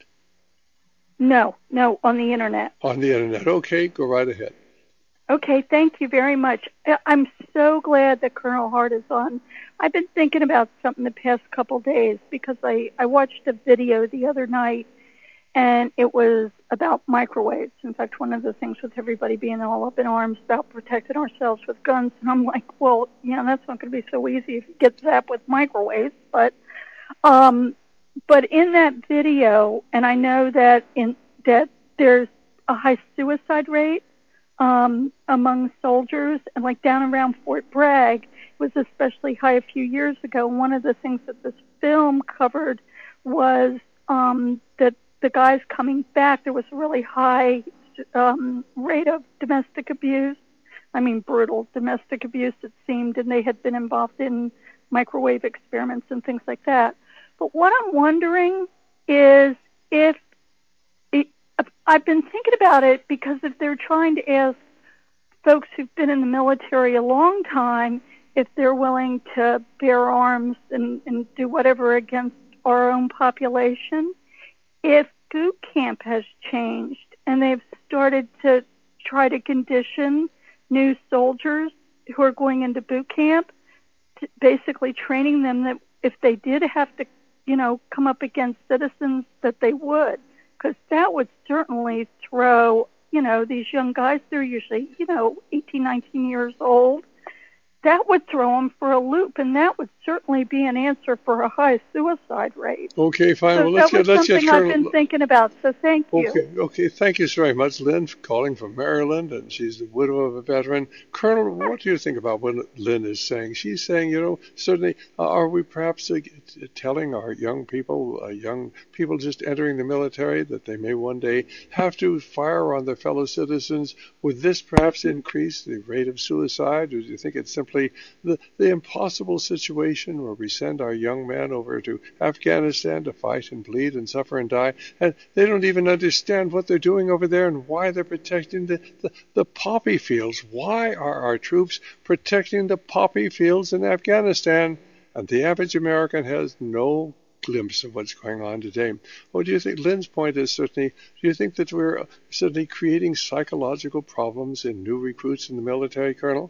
No, no, on the internet. On the internet. Okay, go right ahead. Okay, thank you very much. I- I'm so glad that Colonel Hart is on. I've been thinking about something the past couple days because I, I watched a video the other night, and it was about microwaves. In fact, one of the things with everybody being all up in arms about protecting ourselves with guns, and I'm like, well, yeah, that's not going to be so easy if you get zapped with microwaves. But, um, but in that video, and I know that in that there's a high suicide rate um, among soldiers, and like down around Fort Bragg, it was especially high a few years ago. One of the things that this film covered was um, that the guys coming back, there was a really high um, rate of domestic abuse. I mean, brutal domestic abuse, it seemed, and they had been involved in microwave experiments and things like that. But what I'm wondering is if it, I've been thinking about it because if they're trying to ask folks who've been in the military a long time if they're willing to bear arms and, and do whatever against our own population, if boot camp has changed and they've started to try to condition new soldiers who are going into boot camp, to basically training them that if they did have to, you know, come up against citizens, that they would, because that would certainly throw, you know, these young guys, they're usually, you know, eighteen, nineteen years old, that would throw them for a loop, and that would certainly be an answer for a high suicide rate. Okay, fine. So well, let's that get was let's get something I've Colonel. been thinking about, so thank you. Okay, okay. Thank you so very much, Lynn, for calling from Maryland, and she's the widow of a veteran. Colonel, what do you think about what Lynn is saying? She's saying, you know, certainly, uh, are we perhaps uh, telling our young people, uh, young people just entering the military, that they may one day have to fire on their fellow citizens? Would this perhaps increase the rate of suicide, or do you think it's simply the, the impossible situation where we send our young men over to Afghanistan to fight and bleed and suffer and die, and they don't even understand what they're doing over there and why they're protecting the, the, the poppy fields? Why are our troops protecting the poppy fields in Afghanistan? And the average American has no glimpse of what's going on today. Well, do you think, Lynn's point is certainly, do you think that we're certainly creating psychological problems in new recruits in the military, Colonel?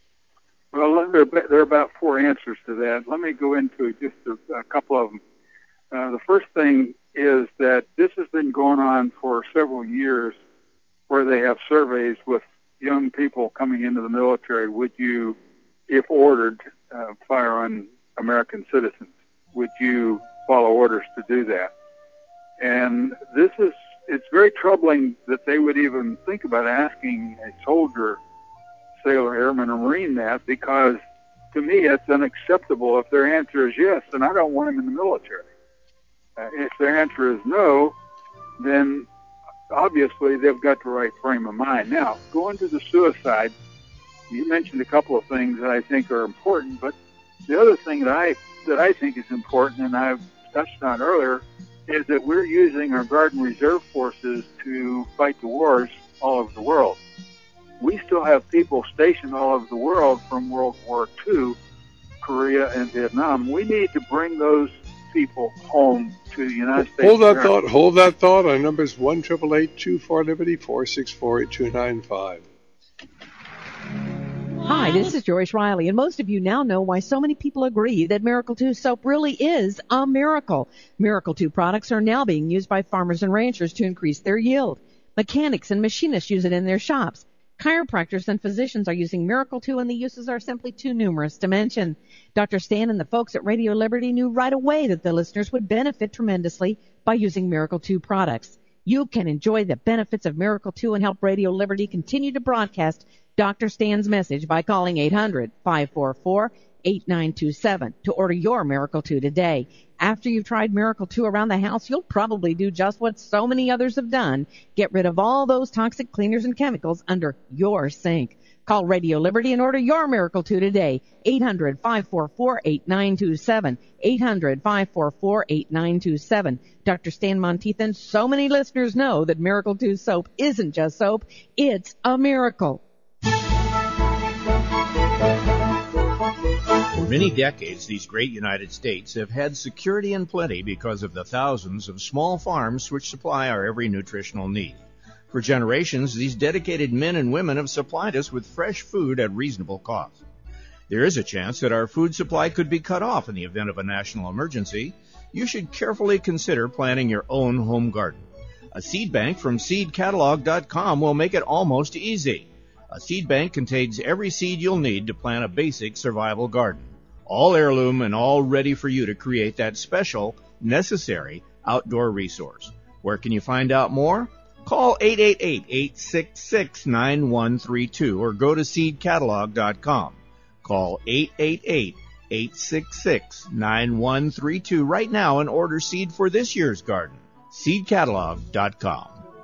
Well, there are, there are about four answers to that. Let me go into just a, a couple of them. Uh, the first thing is that this has been going on for several years, where they have surveys with young people coming into the military. Would you, if ordered, uh, fire on American citizens? Would you follow orders to do that? And this is, it's very troubling that they would even think about asking a soldier, sailor, airman, or Marine that, because to me it's unacceptable. If their answer is yes, then I don't want them in the military. Uh, if their answer is no, then obviously they've got the right frame of mind. Now, going to the suicide, you mentioned a couple of things that I think are important, but the other thing that I that I think is important, and I've touched on earlier, is that we're using our Garden Reserve forces to fight the wars all over the world. We still have people stationed all over the world from World War Two, Korea and Vietnam. We need to bring those people home to the United States. Hold that America. thought. Hold that thought. Our number is one eight eight eight, two four, Liberty, four six four, eight two nine five. Hi, this is Joyce Riley, and most of you now know why so many people agree that Miracle two soap really is a miracle. Miracle two products are now being used by farmers and ranchers to increase their yield. Mechanics and machinists use it in their shops. Chiropractors and physicians are using Miracle two, and the uses are simply too numerous to mention. Doctor Stan and the folks at Radio Liberty knew right away that the listeners would benefit tremendously by using Miracle two products. You can enjoy the benefits of Miracle two and help Radio Liberty continue to broadcast Doctor Stan's message by calling eight hundred, five four four, eight nine two seven to order your Miracle two today. After you've tried Miracle two around the house, you'll probably do just what so many others have done. Get rid of all those toxic cleaners and chemicals under your sink. Call Radio Liberty and order your Miracle two today. eight hundred, five four four, eight nine two seven. eight hundred, five four four, eight nine two seven. Doctor Stan Monteith and so many listeners know that Miracle two soap isn't just soap, it's a miracle. For many decades, these great United States have had security and plenty because of the thousands of small farms which supply our every nutritional need. For generations, these dedicated men and women have supplied us with fresh food at reasonable cost. There is a chance that our food supply could be cut off in the event of a national emergency. You should carefully consider planting your own home garden. A seed bank from seed catalog dot com will make it almost easy. A seed bank contains every seed you'll need to plant a basic survival garden. All heirloom and all ready for you to create that special, necessary outdoor resource. Where can you find out more? Call eight eight eight, eight six six, nine one three two or go to seed catalog dot com. Call eight eight eight, eight six six, nine one three two right now and order seed for this year's garden. seed catalog dot com.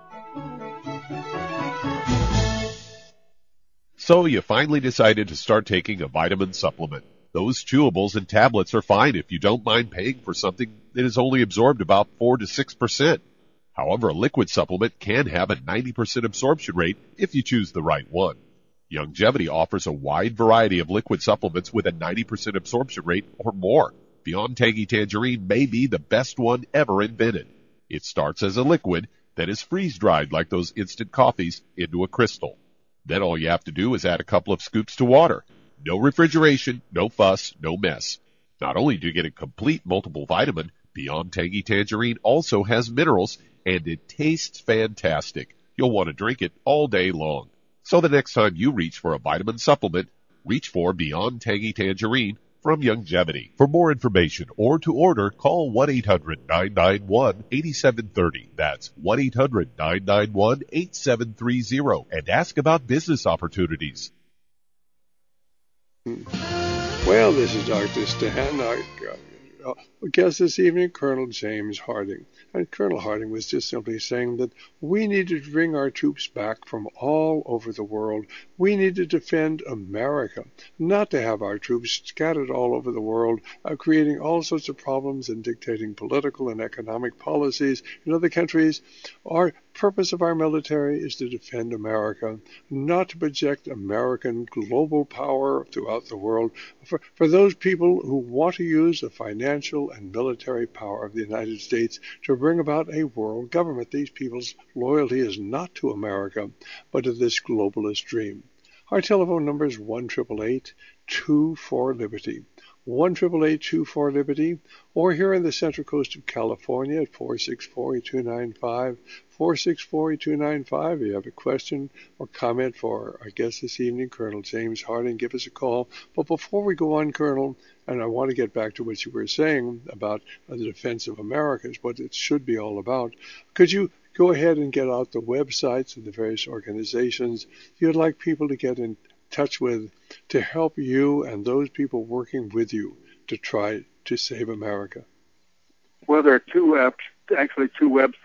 So you finally decided to start taking a vitamin supplement. Those chewables and tablets are fine if you don't mind paying for something that is only absorbed about four to six percent. However, a liquid supplement can have a ninety percent absorption rate if you choose the right one. Youngevity offers a wide variety of liquid supplements with a ninety percent absorption rate or more. Beyond Tangy Tangerine may be the best one ever invented. It starts as a liquid that is freeze-dried like those instant coffees into a crystal. Then all you have to do is add a couple of scoops to water. No refrigeration, no fuss, no mess. Not only do you get a complete multiple vitamin, Beyond Tangy Tangerine also has minerals, and it tastes fantastic. You'll want to drink it all day long. So the next time you reach for a vitamin supplement, reach for Beyond Tangy Tangerine from Youngevity. For more information or to order, call one eight hundred, nine nine one, eight seven three zero. That's one eight hundred, nine nine one, eight seven three zero and ask about business opportunities. Well, this is Doctor Stan. Our uh, guest this evening, Colonel James Harding. And Colonel Harding was just simply saying that we need to bring our troops back from all over the world. We need to defend America, not to have our troops scattered all over the world, uh, creating all sorts of problems and dictating political and economic policies in other countries. Our purpose of our military is to defend America, not to project American global power throughout the world. For, for those people who want to use the financial and military power of the United States to bring about a world government, these people's loyalty is not to America, but to this globalist dream. Our telephone number is one eight eight eight, two four, Liberty. one eight eight eight, two four, Liberty. Or here in the Central Coast of California at four six four, eight two nine five. four six four, eight two nine five. If you have a question or comment for our guest this evening, Colonel James Harding, give us a call. But before we go on, Colonel, and I want to get back to what you were saying about the defense of America, is what it should be all about. Could you go ahead and get out the websites of the various organizations you'd like people to get in touch with to help you and those people working with you to try to save America? Well, there are two apps, actually two websites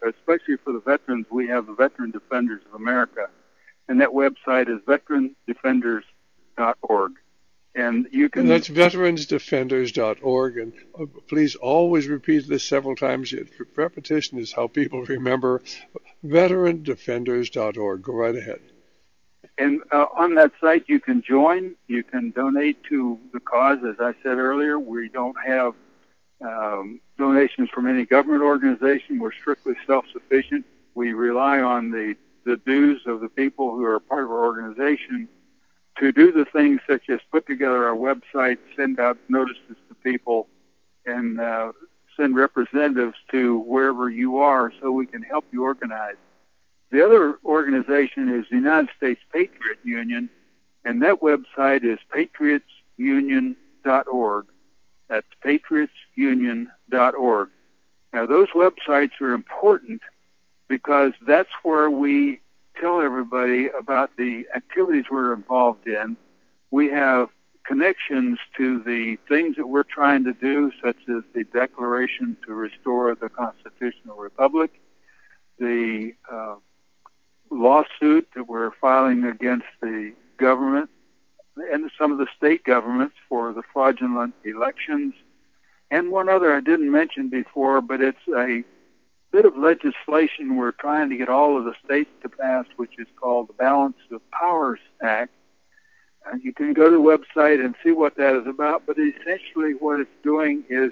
America, especially for the veterans. We have the Veteran Defenders of America, and that website is veteran defenders dot org. And you can. And that's veterans defenders dot org. And uh, please always repeat this several times. Repetition is how people remember. veteran defenders dot org. Go right ahead. And uh, on that site, you can join. You can donate to the cause. As I said earlier, we don't have um, donations from any government organization. We're strictly self-sufficient. We rely on the, the dues of the people who are part of our organization to do the things such as put together our website, send out notices to people, and uh, send representatives to wherever you are so we can help you organize. The other organization is the United States Patriot Union, and that website is patriots union dot org. That's patriots union dot org. Now, those websites are important because that's where we tell everybody about the activities we're involved in. We have connections to the things that we're trying to do, such as the Declaration to Restore the Constitutional Republic, the uh, lawsuit that we're filing against the government and some of the state governments for the fraudulent elections, and one other I didn't mention before, but it's a bit of legislation we're trying to get all of the states to pass, which is called the Balance of Powers Act. And you can go to the website and see what that is about, but essentially what it's doing is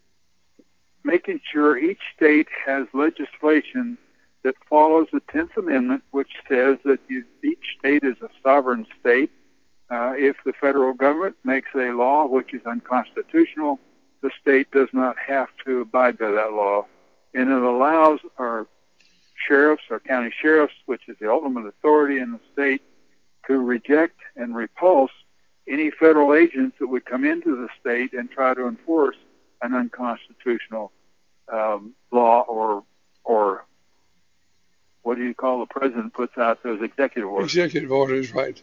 making sure each state has legislation that follows the tenth Amendment, which says that you, each state is a sovereign state. Uh, if the federal government makes a law which is unconstitutional, the state does not have to abide by that law. And it allows our sheriffs, our county sheriffs, which is the ultimate authority in the state, to reject and repulse any federal agents that would come into the state and try to enforce an unconstitutional um, law or or what do you call the president puts out those executive orders? Executive orders, right.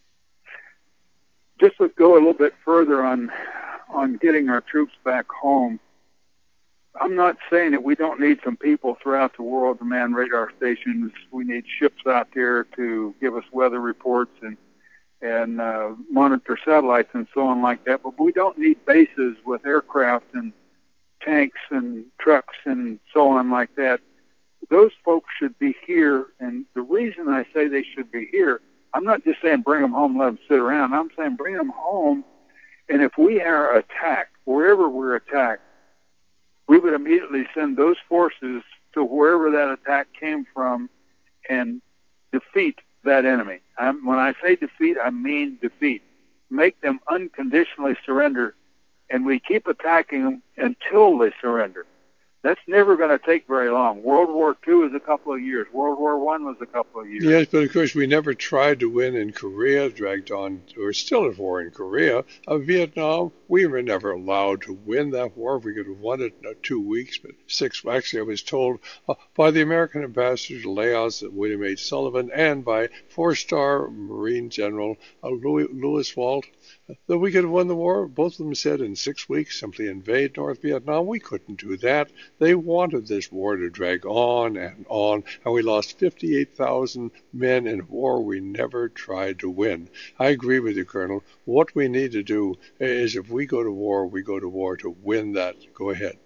Just to go a little bit further on on getting our troops back home, I'm not saying that we don't need some people throughout the world to man radar stations. We need ships out there to give us weather reports and and uh, monitor satellites and so on like that. But we don't need bases with aircraft and tanks and trucks and so on like that. Those folks should be here, and the reason I say they should be here, I'm not just saying bring them home, let them sit around. I'm saying bring them home, and if we are attacked, wherever we're attacked, we would immediately send those forces to wherever that attack came from and defeat that enemy. I'm, when I say defeat, I mean defeat. Make them unconditionally surrender, and we keep attacking them until they surrender. That's never going to take very long. World War Two is a couple of years. World War One was a couple of years. Yes, but of course we never tried to win in Korea, dragged on. We're still at war in Korea. Uh, Vietnam, we were never allowed to win that war. We could have won it in uh, two weeks, but six. Actually, I was told uh, by the American ambassador to Laos, William H. Sullivan, and by four-star Marine General uh, Louis, Louis Walt, that we could have won the war. Both of them said in six weeks, simply invade North Vietnam. We couldn't do that. They wanted this war to drag on and on, and we lost fifty-eight thousand men in a war we never tried to win. I agree with you, Colonel. What we need to do is if we go to war, we go to war to win that. Go ahead.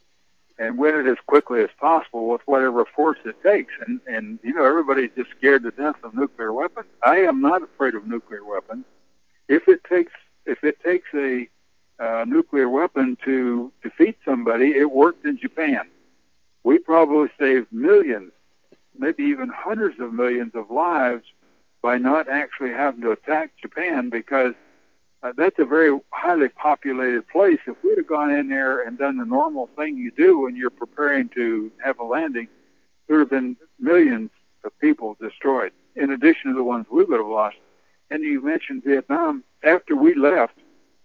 And win it as quickly as possible with whatever force it takes. And, and you know, everybody's just scared to death of nuclear weapons. I am not afraid of nuclear weapons. If it takes, if it takes a uh, nuclear weapon to defeat somebody, it worked in Japan. We probably saved millions, maybe even hundreds of millions of lives by not actually having to attack Japan, because uh, that's a very highly populated place. If we'd have gone in there and done the normal thing you do when you're preparing to have a landing, there would have been millions of people destroyed, in addition to the ones we would have lost. And you mentioned Vietnam. After we left,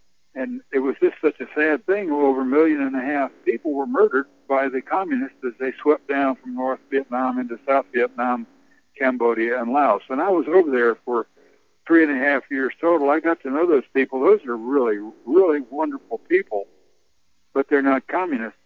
and it was just such a sad thing, over a million and a half people were murdered by the communists as they swept down from North Vietnam into South Vietnam, Cambodia, and Laos. And I was over there for three and a half years total. I got to know those people. Those are really, really wonderful people, but they're not communists.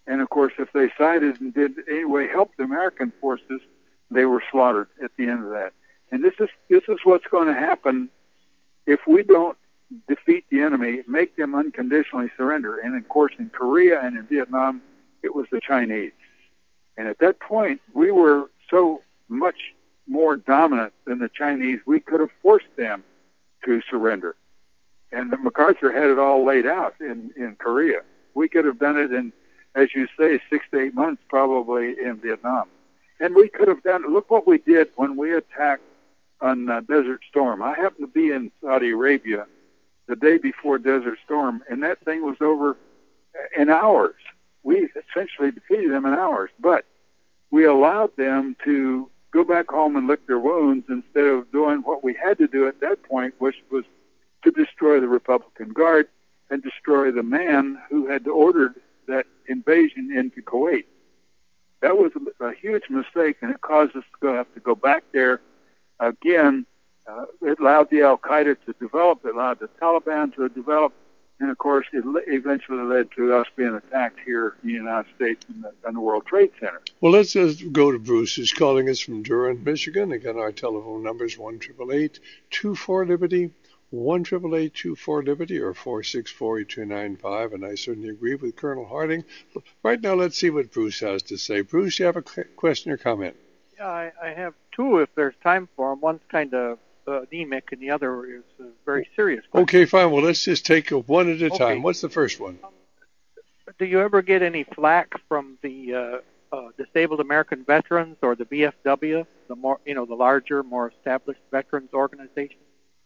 And of course, if they sided and did anyway help the American forces, they were slaughtered at the end of that. And this is this is what's going to happen if we don't defeat the enemy, make them unconditionally surrender. And of course, in Korea and in Vietnam, it was the Chinese. And at that point, we were so much more dominant than the Chinese, we could have forced them to surrender. And MacArthur had it all laid out in, in Korea. We could have done it in, as you say, six to eight months probably in Vietnam. And we could have done, look what we did when we attacked on uh, Desert Storm. I happened to be in Saudi Arabia the day before Desert Storm, and that thing was over in hours. We essentially defeated them in hours, but we allowed them to go back home and lick their wounds instead of doing what we had to do at that point, which was to destroy the Republican Guard and destroy the man who had ordered that invasion into Kuwait. That was a, a huge mistake, and it caused us to go, have to go back there again. Uh, it allowed the Al-Qaeda to develop, it allowed the Taliban to develop, and of course it le- eventually led to us being attacked here in the United States in the, in the World Trade Center. Well, let's just go to Bruce, who's calling us from Durham, Michigan. Again, our telephone number is one eight eight eight, two four, Liberty, one eight eight eight, two four, Liberty, or four six four, eight two nine five, and I certainly agree with Colonel Harding. Right now, let's see what Bruce has to say. Bruce, you have a question or comment? Yeah, I, I have two if there's time for them. One's kind of uh, anemic, and the other is a very serious question. Okay, fine. Well, let's just take it one at a Okay. time. What's the first one? Do you ever get any flack from the uh, uh, disabled American veterans or the B F W, the more, you know, the larger, more established veterans organization?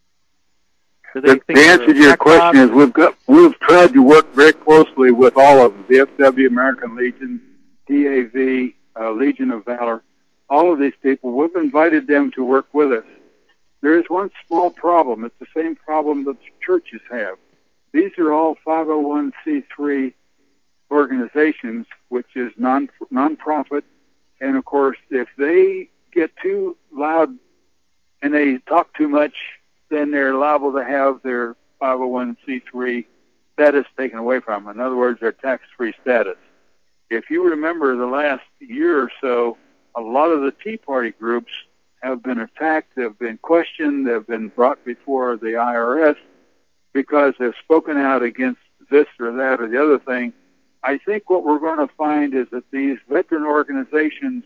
Do they The, think the answer you're to your a question crackpot? is we've got we've tried to work very closely with all of them: the F W, American Legion, D A V, uh, Legion of Valor. All of these people, we've invited them to work with us. There is one small problem. It's the same problem that the churches have. These are all five oh one c three organizations, which is non non-profit. And of course, if they get too loud and they talk too much, then they're liable to have their five oh one c three status taken away from them. In other words, their tax-free status. If you remember the last year or so, a lot of the Tea Party groups have been attacked, have been questioned, have been brought before the I R S because they've spoken out against this or that or the other thing. I think what we're going to find is that these veteran organizations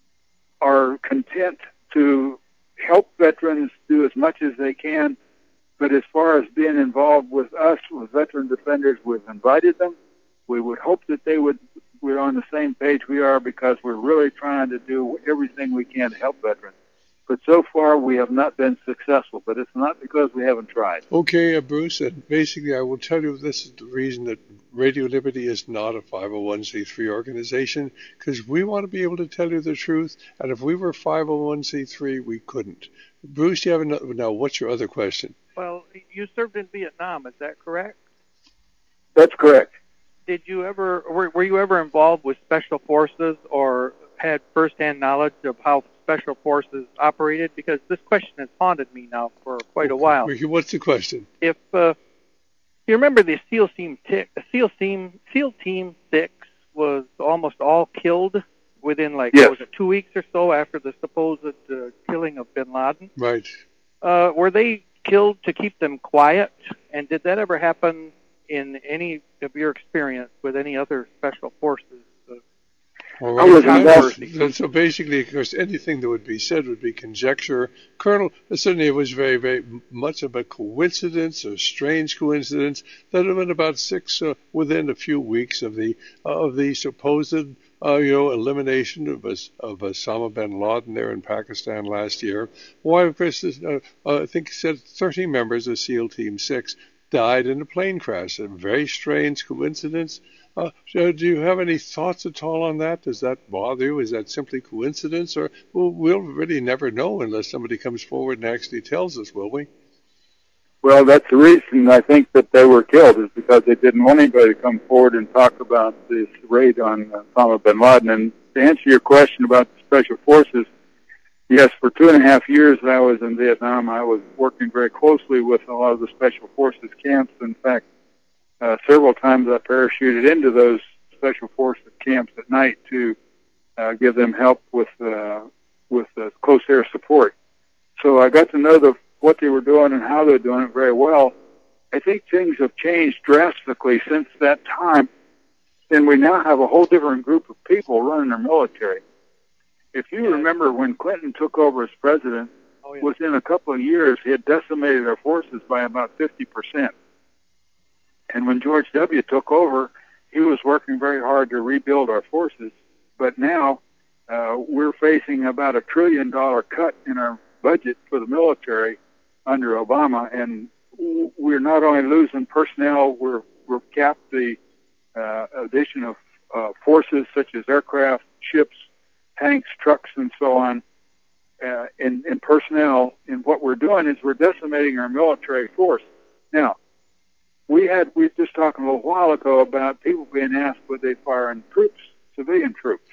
are content to help veterans do as much as they can, but as far as being involved with us, with Veteran Defenders, we've invited them. We would hope that they would, we're on the same page we are, because we're really trying to do everything we can to help veterans. But so far, we have not been successful, but it's not because we haven't tried. Okay, uh, Bruce, and basically I will tell you this is the reason that Radio Liberty is not a five oh one c three organization, because we want to be able to tell you the truth, and if we were five oh one c three, we couldn't. Bruce, you have another, now what's your other question? Well, you served in Vietnam, is that correct? That's correct. Did you ever, were, were you ever involved with special forces or had firsthand knowledge of how special forces operated? Because this question has haunted me now for quite a while. What's the question? If uh, you remember, the SEAL Team, t- SEAL Team, SEAL Team Six was almost all killed within like Yes. what was it, two weeks or so after the supposed uh, killing of Bin Laden. Right. Uh, were they killed to keep them quiet? And did that ever happen in any of your experience with any other special forces? Uh, All I was right. involved. So, so basically, of course, anything that would be said would be conjecture. Colonel, certainly it was very, very much of a coincidence, a strange coincidence, that within about six, uh, within a few weeks of the uh, of the supposed, uh, you know, elimination of of Osama bin Laden there in Pakistan last year, why, of course, uh, uh, I think it said thirty members of SEAL Team Six died in a plane crash. A very strange coincidence. Uh, so do you have any thoughts at all on that? Does that bother you? Is that simply coincidence? Or well, we'll really never know unless somebody comes forward and actually tells us, will we? Well, that's the reason I think that they were killed, is because they didn't want anybody to come forward and talk about this raid on Osama bin Laden. And to answer your question about the special forces, yes, for two and a half years that I was in Vietnam, I was working very closely with a lot of the special forces camps. In fact, uh, several times I parachuted into those special forces camps at night to uh, give them help with uh, with uh, close air support. So I got to know the, what they were doing and how they're doing it very well. I think things have changed drastically since that time, and we now have a whole different group of people running our military. If you remember when Clinton took over as president, oh, yeah. within a couple of years, he had decimated our forces by about fifty percent. And when George W. took over, he was working very hard to rebuild our forces. But now uh, we're facing about a trillion dollar cut in our budget for the military under Obama, and we're not only losing personnel, we're we're capped the uh, addition of uh, forces such as aircraft, ships, tanks, trucks, and so on, uh, in, in personnel. And what we're doing is we're decimating our military force. Now, we had we were just talking a little while ago about people being asked would they fire on troops, civilian troops,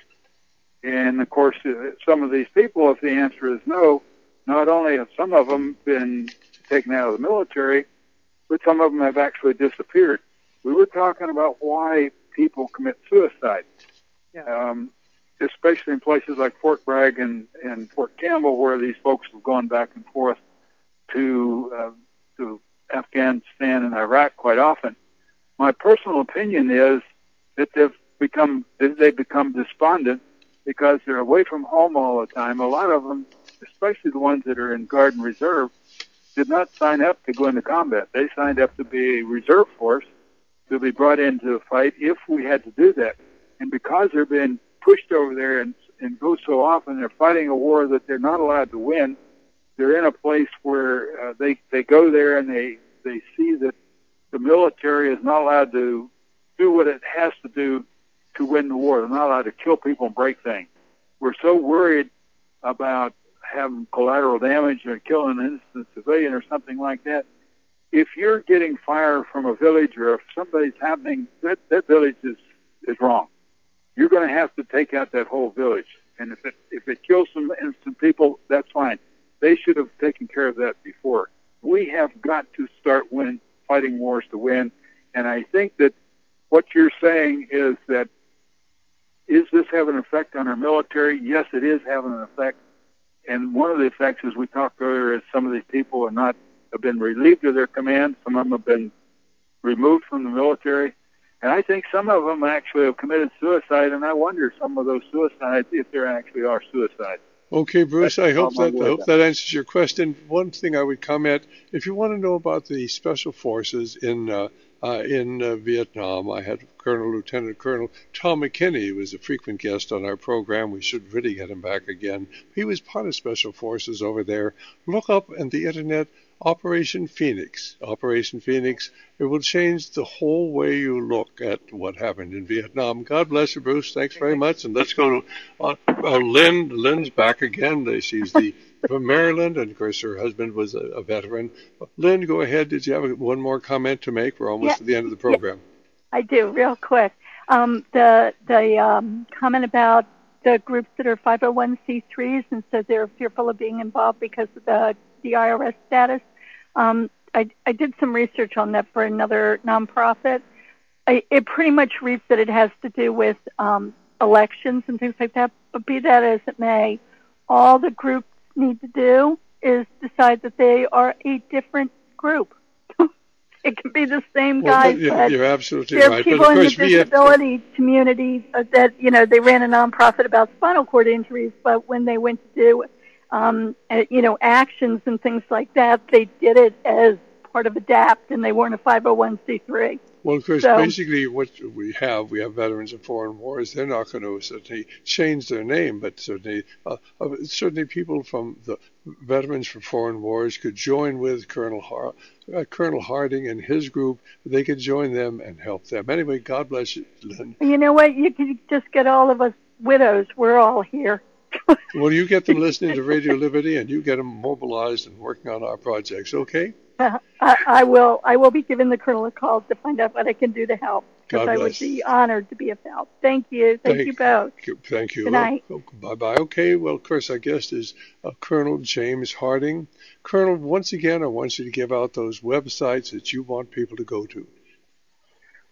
and of course uh, some of these people, if the answer is no, not only have some of them been taken out of the military, but some of them have actually disappeared. We were talking about why people commit suicide, yeah. um, especially in places like Fort Bragg and, and Fort Campbell, where these folks have gone back and forth to uh, to Afghanistan and Iraq quite often. My personal opinion is that they've become they become despondent because they're away from home all the time. A lot of them, especially the ones that are in Guard and Reserve, did not sign up to go into combat. They signed up to be a reserve force to be brought into the fight if we had to do that. And because they're being pushed over there and, and go so often, they're fighting a war that they're not allowed to win. They're in a place where uh, they, they go there and they, they see that the military is not allowed to do what it has to do to win the war. They're not allowed to kill people and break things. We're so worried about having collateral damage or killing an innocent civilian or something like that. If you're getting fire from a village or if somebody's happening, that, that village is, is wrong. You're going to have to take out that whole village. And if it, if it kills some innocent people, that's fine. They should have taken care of that before. We have got to start winning, fighting wars to win. And I think that what you're saying is that, is this having an effect on our military? Yes, it is having an effect. And one of the effects, as we talked earlier, is some of these people are not have been relieved of their command. Some of them have been removed from the military. And I think some of them actually have committed suicide, and I wonder some of those suicides, if there actually are suicides. Okay, Bruce, That's I hope that I hope that. that answers your question. One thing I would comment, if you want to know about the special forces in uh, uh, in uh, Vietnam, I had Colonel Lieutenant Colonel Tom McKinney, who was a frequent guest on our program. We should really get him back again. He was part of special forces over there. Look up on the internet Operation Phoenix. Operation Phoenix. It will change the whole way you look at what happened in Vietnam. God bless you, Bruce. Thanks very much. And let's go to uh, uh, Lynn. Lynn's back again. She's the from Maryland, and of course her husband was a, a veteran. Lynn, go ahead. Did you have one more comment to make? We're almost Yeah. at the end of the program. I do, real quick. Um, the the um, comment about the groups that are five oh one c threes and so they're fearful of being involved because of the, the I R S status. Um, I, I did some research on that for another nonprofit. I, it pretty much reads that it has to do with um, elections and things like that. But be that as it may, all the groups need to do is decide that they are a different group. It can be the same Well, guys, you're, but you're absolutely there are right. people But of in the course, we have, disability community uh, that, you know, they ran a nonprofit about spinal cord injuries, but when they went to do, um, uh, you know, actions and things like that, they did it as part of ADAPT, and they weren't a five oh one c three. Well, of course, So- basically what we have, we have veterans of foreign wars. They're not going to certainly change their name, but certainly, uh, uh, certainly people from the veterans from foreign wars could join with Colonel Har- uh, Colonel Harding and his group. They could join them and help them. Anyway, God bless you, Lynn. You know what? You can just get all of us widows. We're all here. Well, you get them listening to Radio Liberty, and you get them mobilized and working on our projects. Okay? Uh, I, I will. I will be giving the colonel a call to find out what I can do to help. Because God I would bless. be honored to be of help. Thank you. Thank, Thank- you both. Thank you. Thank you. Good night. Oh, bye-bye. Okay, well, of course, our guest is uh, Colonel James Harding. Colonel, once again, I want you to give out those websites that you want people to go to.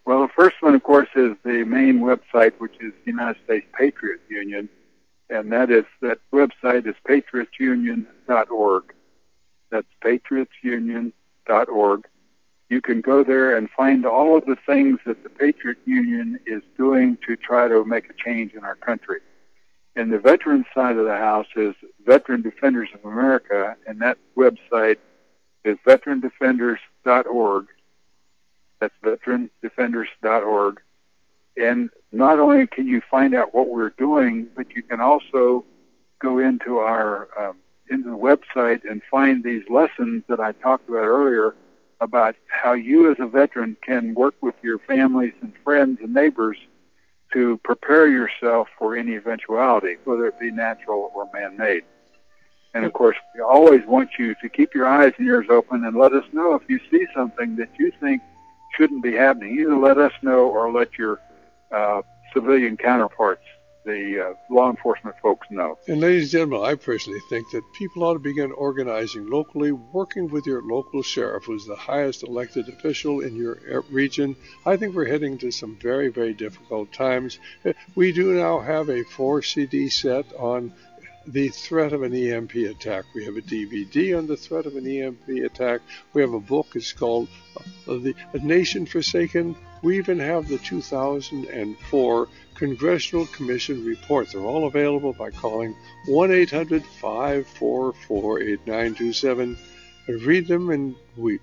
Well, the first one, of course, is the main website, which is the United States Patriot Union, and that is that website is patriots union dot org. That's patriots union dot org. You can go there and find all of the things that the Patriot Union is doing to try to make a change in our country. And the veteran side of the house is Veteran Defenders of America, and that website is veteran defenders dot org. That's veteran defenders dot org. And not only can you find out what we're doing, but you can also go into our um, into the website and find these lessons that I talked about earlier about how you as a veteran can work with your families and friends and neighbors to prepare yourself for any eventuality, whether it be natural or man-made. And, of course, we always want you to keep your eyes and ears open and let us know if you see something that you think shouldn't be happening. Either let us know or let your uh, civilian counterparts, the uh, law enforcement folks, know. And ladies and gentlemen, I personally think that people ought to begin organizing locally, working with your local sheriff, who's the highest elected official in your region. I think we're heading to some very, very difficult times. We do now have a four C D set on the threat of an E M P attack. We have a D V D on the threat of an E M P attack. We have a book. It's called uh, the A Nation Forsaken. We even have the two thousand four Congressional Commission report. They're all available by calling one eight hundred five four four eight nine two seven and read them and weep.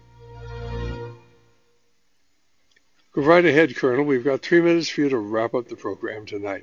Go right ahead, Colonel. We've got three minutes for you to wrap up the program tonight.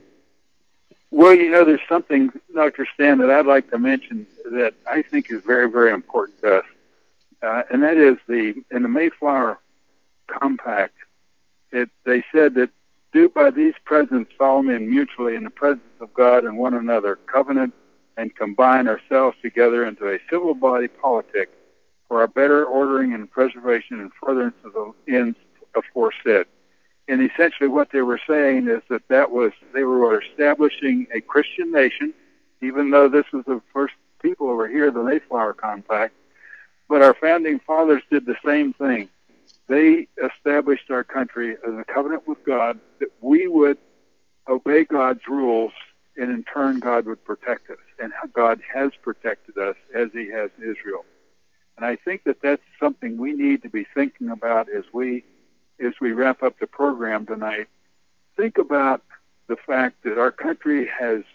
Well, you know, there's something, Doctor Stan, that I'd like to mention that I think is very, very important to us, uh, and that is the in the Mayflower Compact, it, they said that do by these presents follow men mutually in the presence of God and one another, covenant and combine ourselves together into a civil body politic for our better ordering and preservation and furtherance of the ends aforesaid. And essentially what they were saying is that that was, they were establishing a Christian nation, even though this was the first people over here, the Mayflower Compact. But our founding fathers did the same thing. They established our country as a covenant with God that we would obey God's rules, and in turn God would protect us. And how God has protected us as he has Israel. And I think that that's something we need to be thinking about as we as we wrap up the program tonight. Think about the fact that our country has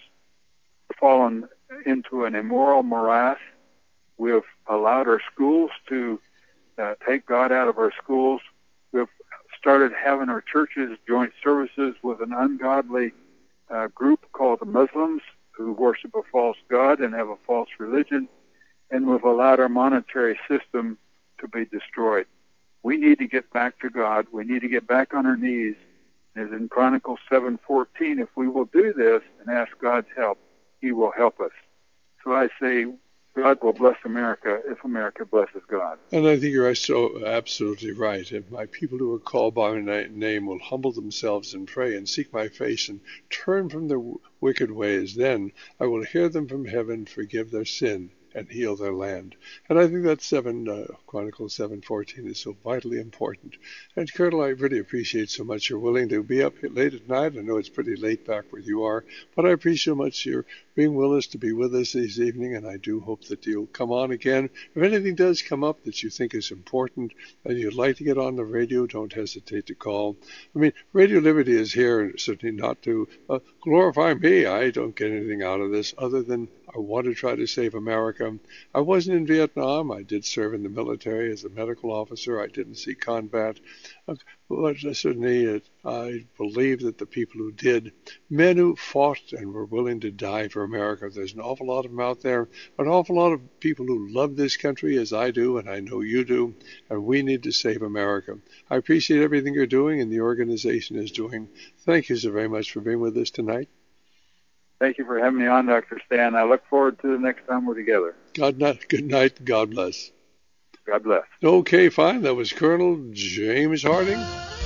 fallen into an immoral morass. We have allowed our schools to uh, take God out of our schools. We've started having our churches joint services with an ungodly uh, group called the Muslims who worship a false God and have a false religion. And we've allowed our monetary system to be destroyed. We need to get back to God. We need to get back on our knees. As in Chronicles seven fourteen, if we will do this and ask God's help, he will help us. So I say, God will bless America if America blesses God. And I think you're so absolutely right. If my people who are called by my name will humble themselves and pray and seek my face and turn from their wicked ways, then I will hear them from heaven, forgive their sin, and heal their land. And I think that seven uh, Chronicles seven fourteen is so vitally important. And Colonel, I really appreciate so much you're willing to be up late at night. I know it's pretty late back where you are, but I appreciate so much your being willing to be with us this evening, and I do hope that you'll come on again. If anything does come up that you think is important and you'd like to get on the radio, don't hesitate to call. I mean, Radio Liberty is here certainly not to uh, glorify me. I don't get anything out of this other than I want to try to save America. I wasn't in Vietnam. I did serve in the military as a medical officer. I didn't see combat. But certainly I believe that the people who did, men who fought and were willing to die for America, there's an awful lot of them out there, an awful lot of people who love this country as I do, and I know you do, and we need to save America. I appreciate everything you're doing and the organization is doing. Thank you so very much for being with us tonight. Thank you for having me on, Doctor Stan. I look forward to the next time we're together. God night. Good night. God bless. God bless. Okay, fine. That was Colonel James Harding.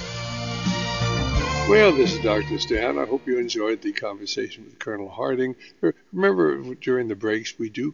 Well, this is Doctor Stan. I hope you enjoyed the conversation with Colonel Harding. Remember, during the breaks, we do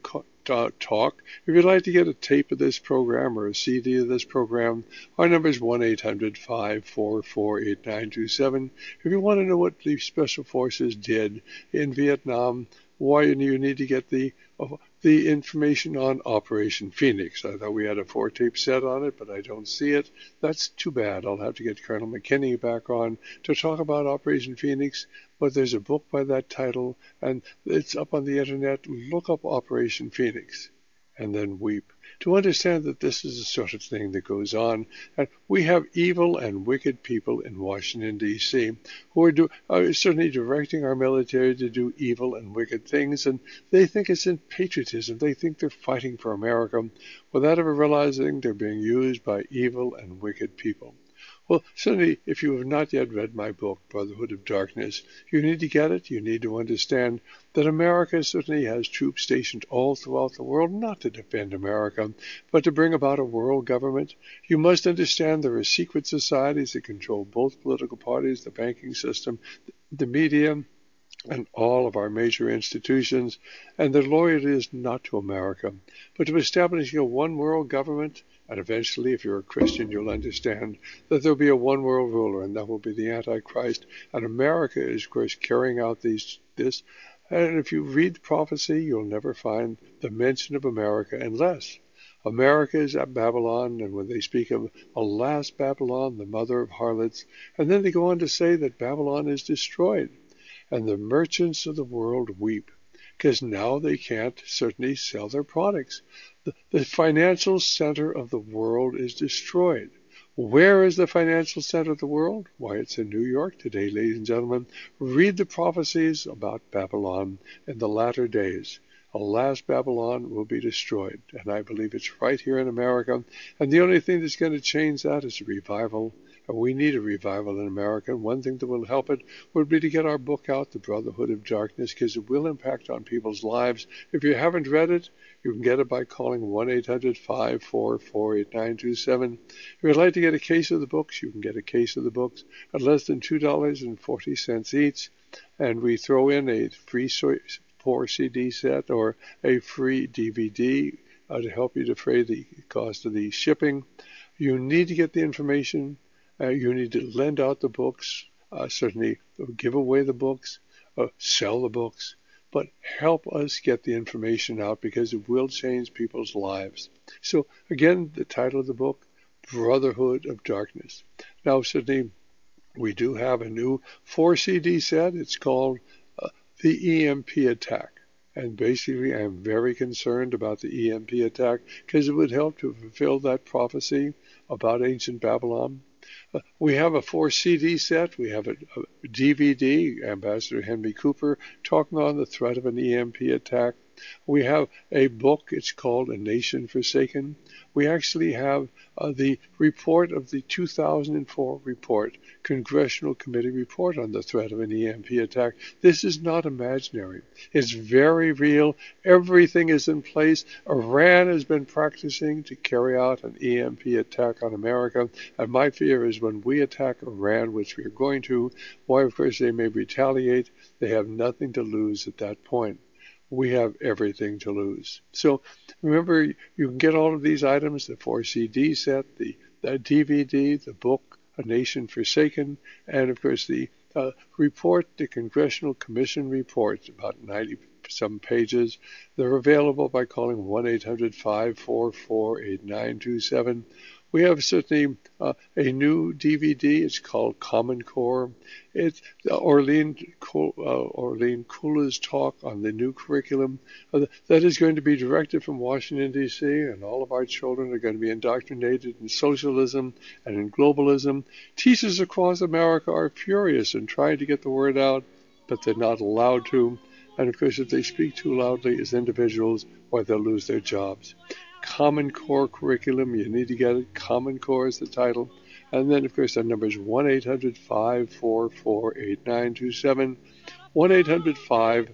uh, talk. If you'd like to get a tape of this program or a C D of this program, our number is one eight hundred, five four four, eight nine two seven. If you want to know what the Special Forces did in Vietnam, why you need to get the uh, the information on Operation Phoenix. I thought we had a four-tape set on it, but I don't see it. That's too bad. I'll have to get Colonel McKinney back on to talk about Operation Phoenix. But there's a book by that title, and it's up on the internet. Look up Operation Phoenix, and then weep. To understand that this is the sort of thing that goes on, and we have evil and wicked people in Washington, D C, who are, do, are certainly directing our military to do evil and wicked things, and they think it's in patriotism. They think they're fighting for America without ever realizing they're being used by evil and wicked people. Well, certainly, if you have not yet read my book, Brotherhood of Darkness, you need to get it. You need to understand that America certainly has troops stationed all throughout the world, not to defend America, but to bring about a world government. You must understand there are secret societies that control both political parties, the banking system, the media, and all of our major institutions, and their loyalty is not to America, but to establishing a one-world government. And eventually, if you're a Christian, you'll understand that there'll be a one-world ruler, and that will be the Antichrist. And America is, of course, carrying out these this. And if you read the prophecy, you'll never find the mention of America unless America is at Babylon, and when they speak of a last Babylon, the mother of harlots, and then they go on to say that Babylon is destroyed, and the merchants of the world weep, because now they can't certainly sell their products. The, the financial center of the world is destroyed. Where is the financial center of the world? Why, it's in New York today, ladies and gentlemen. Read the prophecies about Babylon in the latter days. A last Babylon will be destroyed, and I believe it's right here in America. And the only thing that's going to change that is a revival. And we need a revival in America. And one thing that will help it would be to get our book out, The Brotherhood of Darkness, because it will impact on people's lives. If you haven't read it, you can get it by calling one eight hundred, five four four, eight nine two seven. If you'd like to get a case of the books, you can get a case of the books at less than two dollars and forty cents each. And we throw in a free four C D set or a free D V D uh, to help you defray the cost of the shipping. You need to get the information. Uh, you need to lend out the books, uh, certainly give away the books, uh, sell the books, but help us get the information out because it will change people's lives. So again, the title of the book, Brotherhood of Darkness. Now, certainly, we do have a new four C D set. It's called uh, The E M P Attack. And basically, I'm very concerned about the E M P attack because it would help to fulfill that prophecy about ancient Babylon. Uh, we have a four C D set. We have a, a D V D, Ambassador Henry Cooper talking on the threat of an E M P attack. We have a book. It's called A Nation Forsaken. We actually have uh, the report of the two thousand four report, Congressional Committee report on the threat of an E M P attack. This is not imaginary. It's very real. Everything is in place. Iran has been practicing to carry out an E M P attack on America. And my fear is when we attack Iran, which we are going to, why, of course, they may retaliate. They have nothing to lose at that point. We have everything to lose. So remember, you can get all of these items, the four C D set, the, the D V D, the book, A Nation Forsaken, and of course the uh, report, the Congressional Commission report, about ninety some pages. They're available by calling one eight hundred, five four four, eight nine two seven. We have certainly uh, a new D V D. It's called Common Core. It's uh, Orlean, uh, Orlean Kula's talk on the new curriculum. Uh, that is going to be directed from Washington, D C, and all of our children are going to be indoctrinated in socialism and in globalism. Teachers across America are furious and trying to get the word out, but they're not allowed to. And, of course, if they speak too loudly as individuals, why, they'll lose their jobs. Common Core curriculum, you need to get it. Common Core is the title. And then, of course, our number is one eight hundred, five four four, eight nine two seven. one eight hundred, five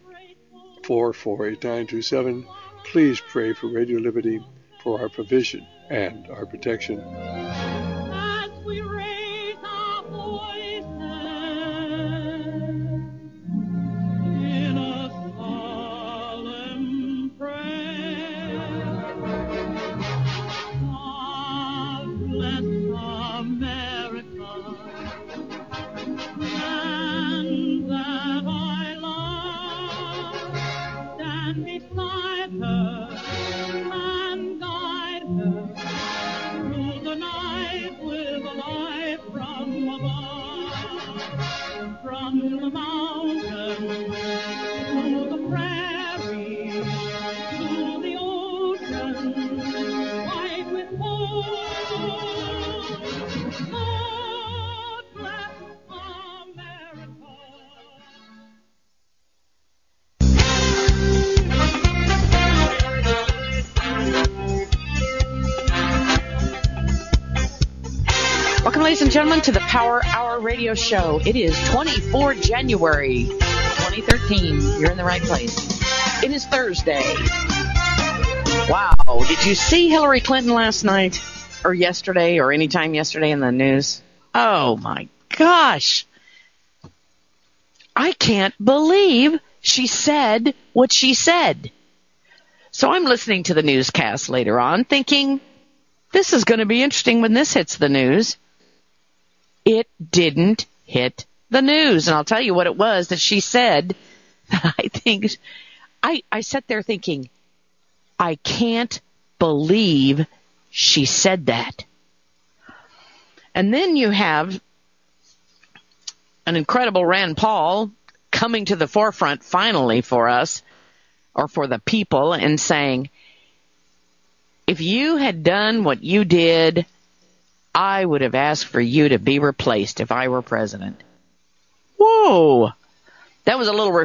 four four, eight nine two seven. Please pray for Radio Liberty, for our provision and our protection. As we raise our voices in a solemn prayer. ladies and gentlemen, to the Power Hour Radio Show. It is the twenty-fourth of January, twenty thirteen. You're in the right place. It is Thursday. Wow. Did you see Hillary Clinton last night or yesterday or any time yesterday in the news? Oh, my gosh. I can't believe she said what she said. So I'm listening to the newscast later on thinking, this is going to be interesting when this hits the news. It didn't hit the news. And I'll tell you what it was that she said. I think I, I sat there thinking, I can't believe she said that. And then you have an incredible Rand Paul coming to the forefront finally for us, or for the people, and saying, if you had done what you did, I would have asked for you to be replaced if I were president. Whoa! That was a little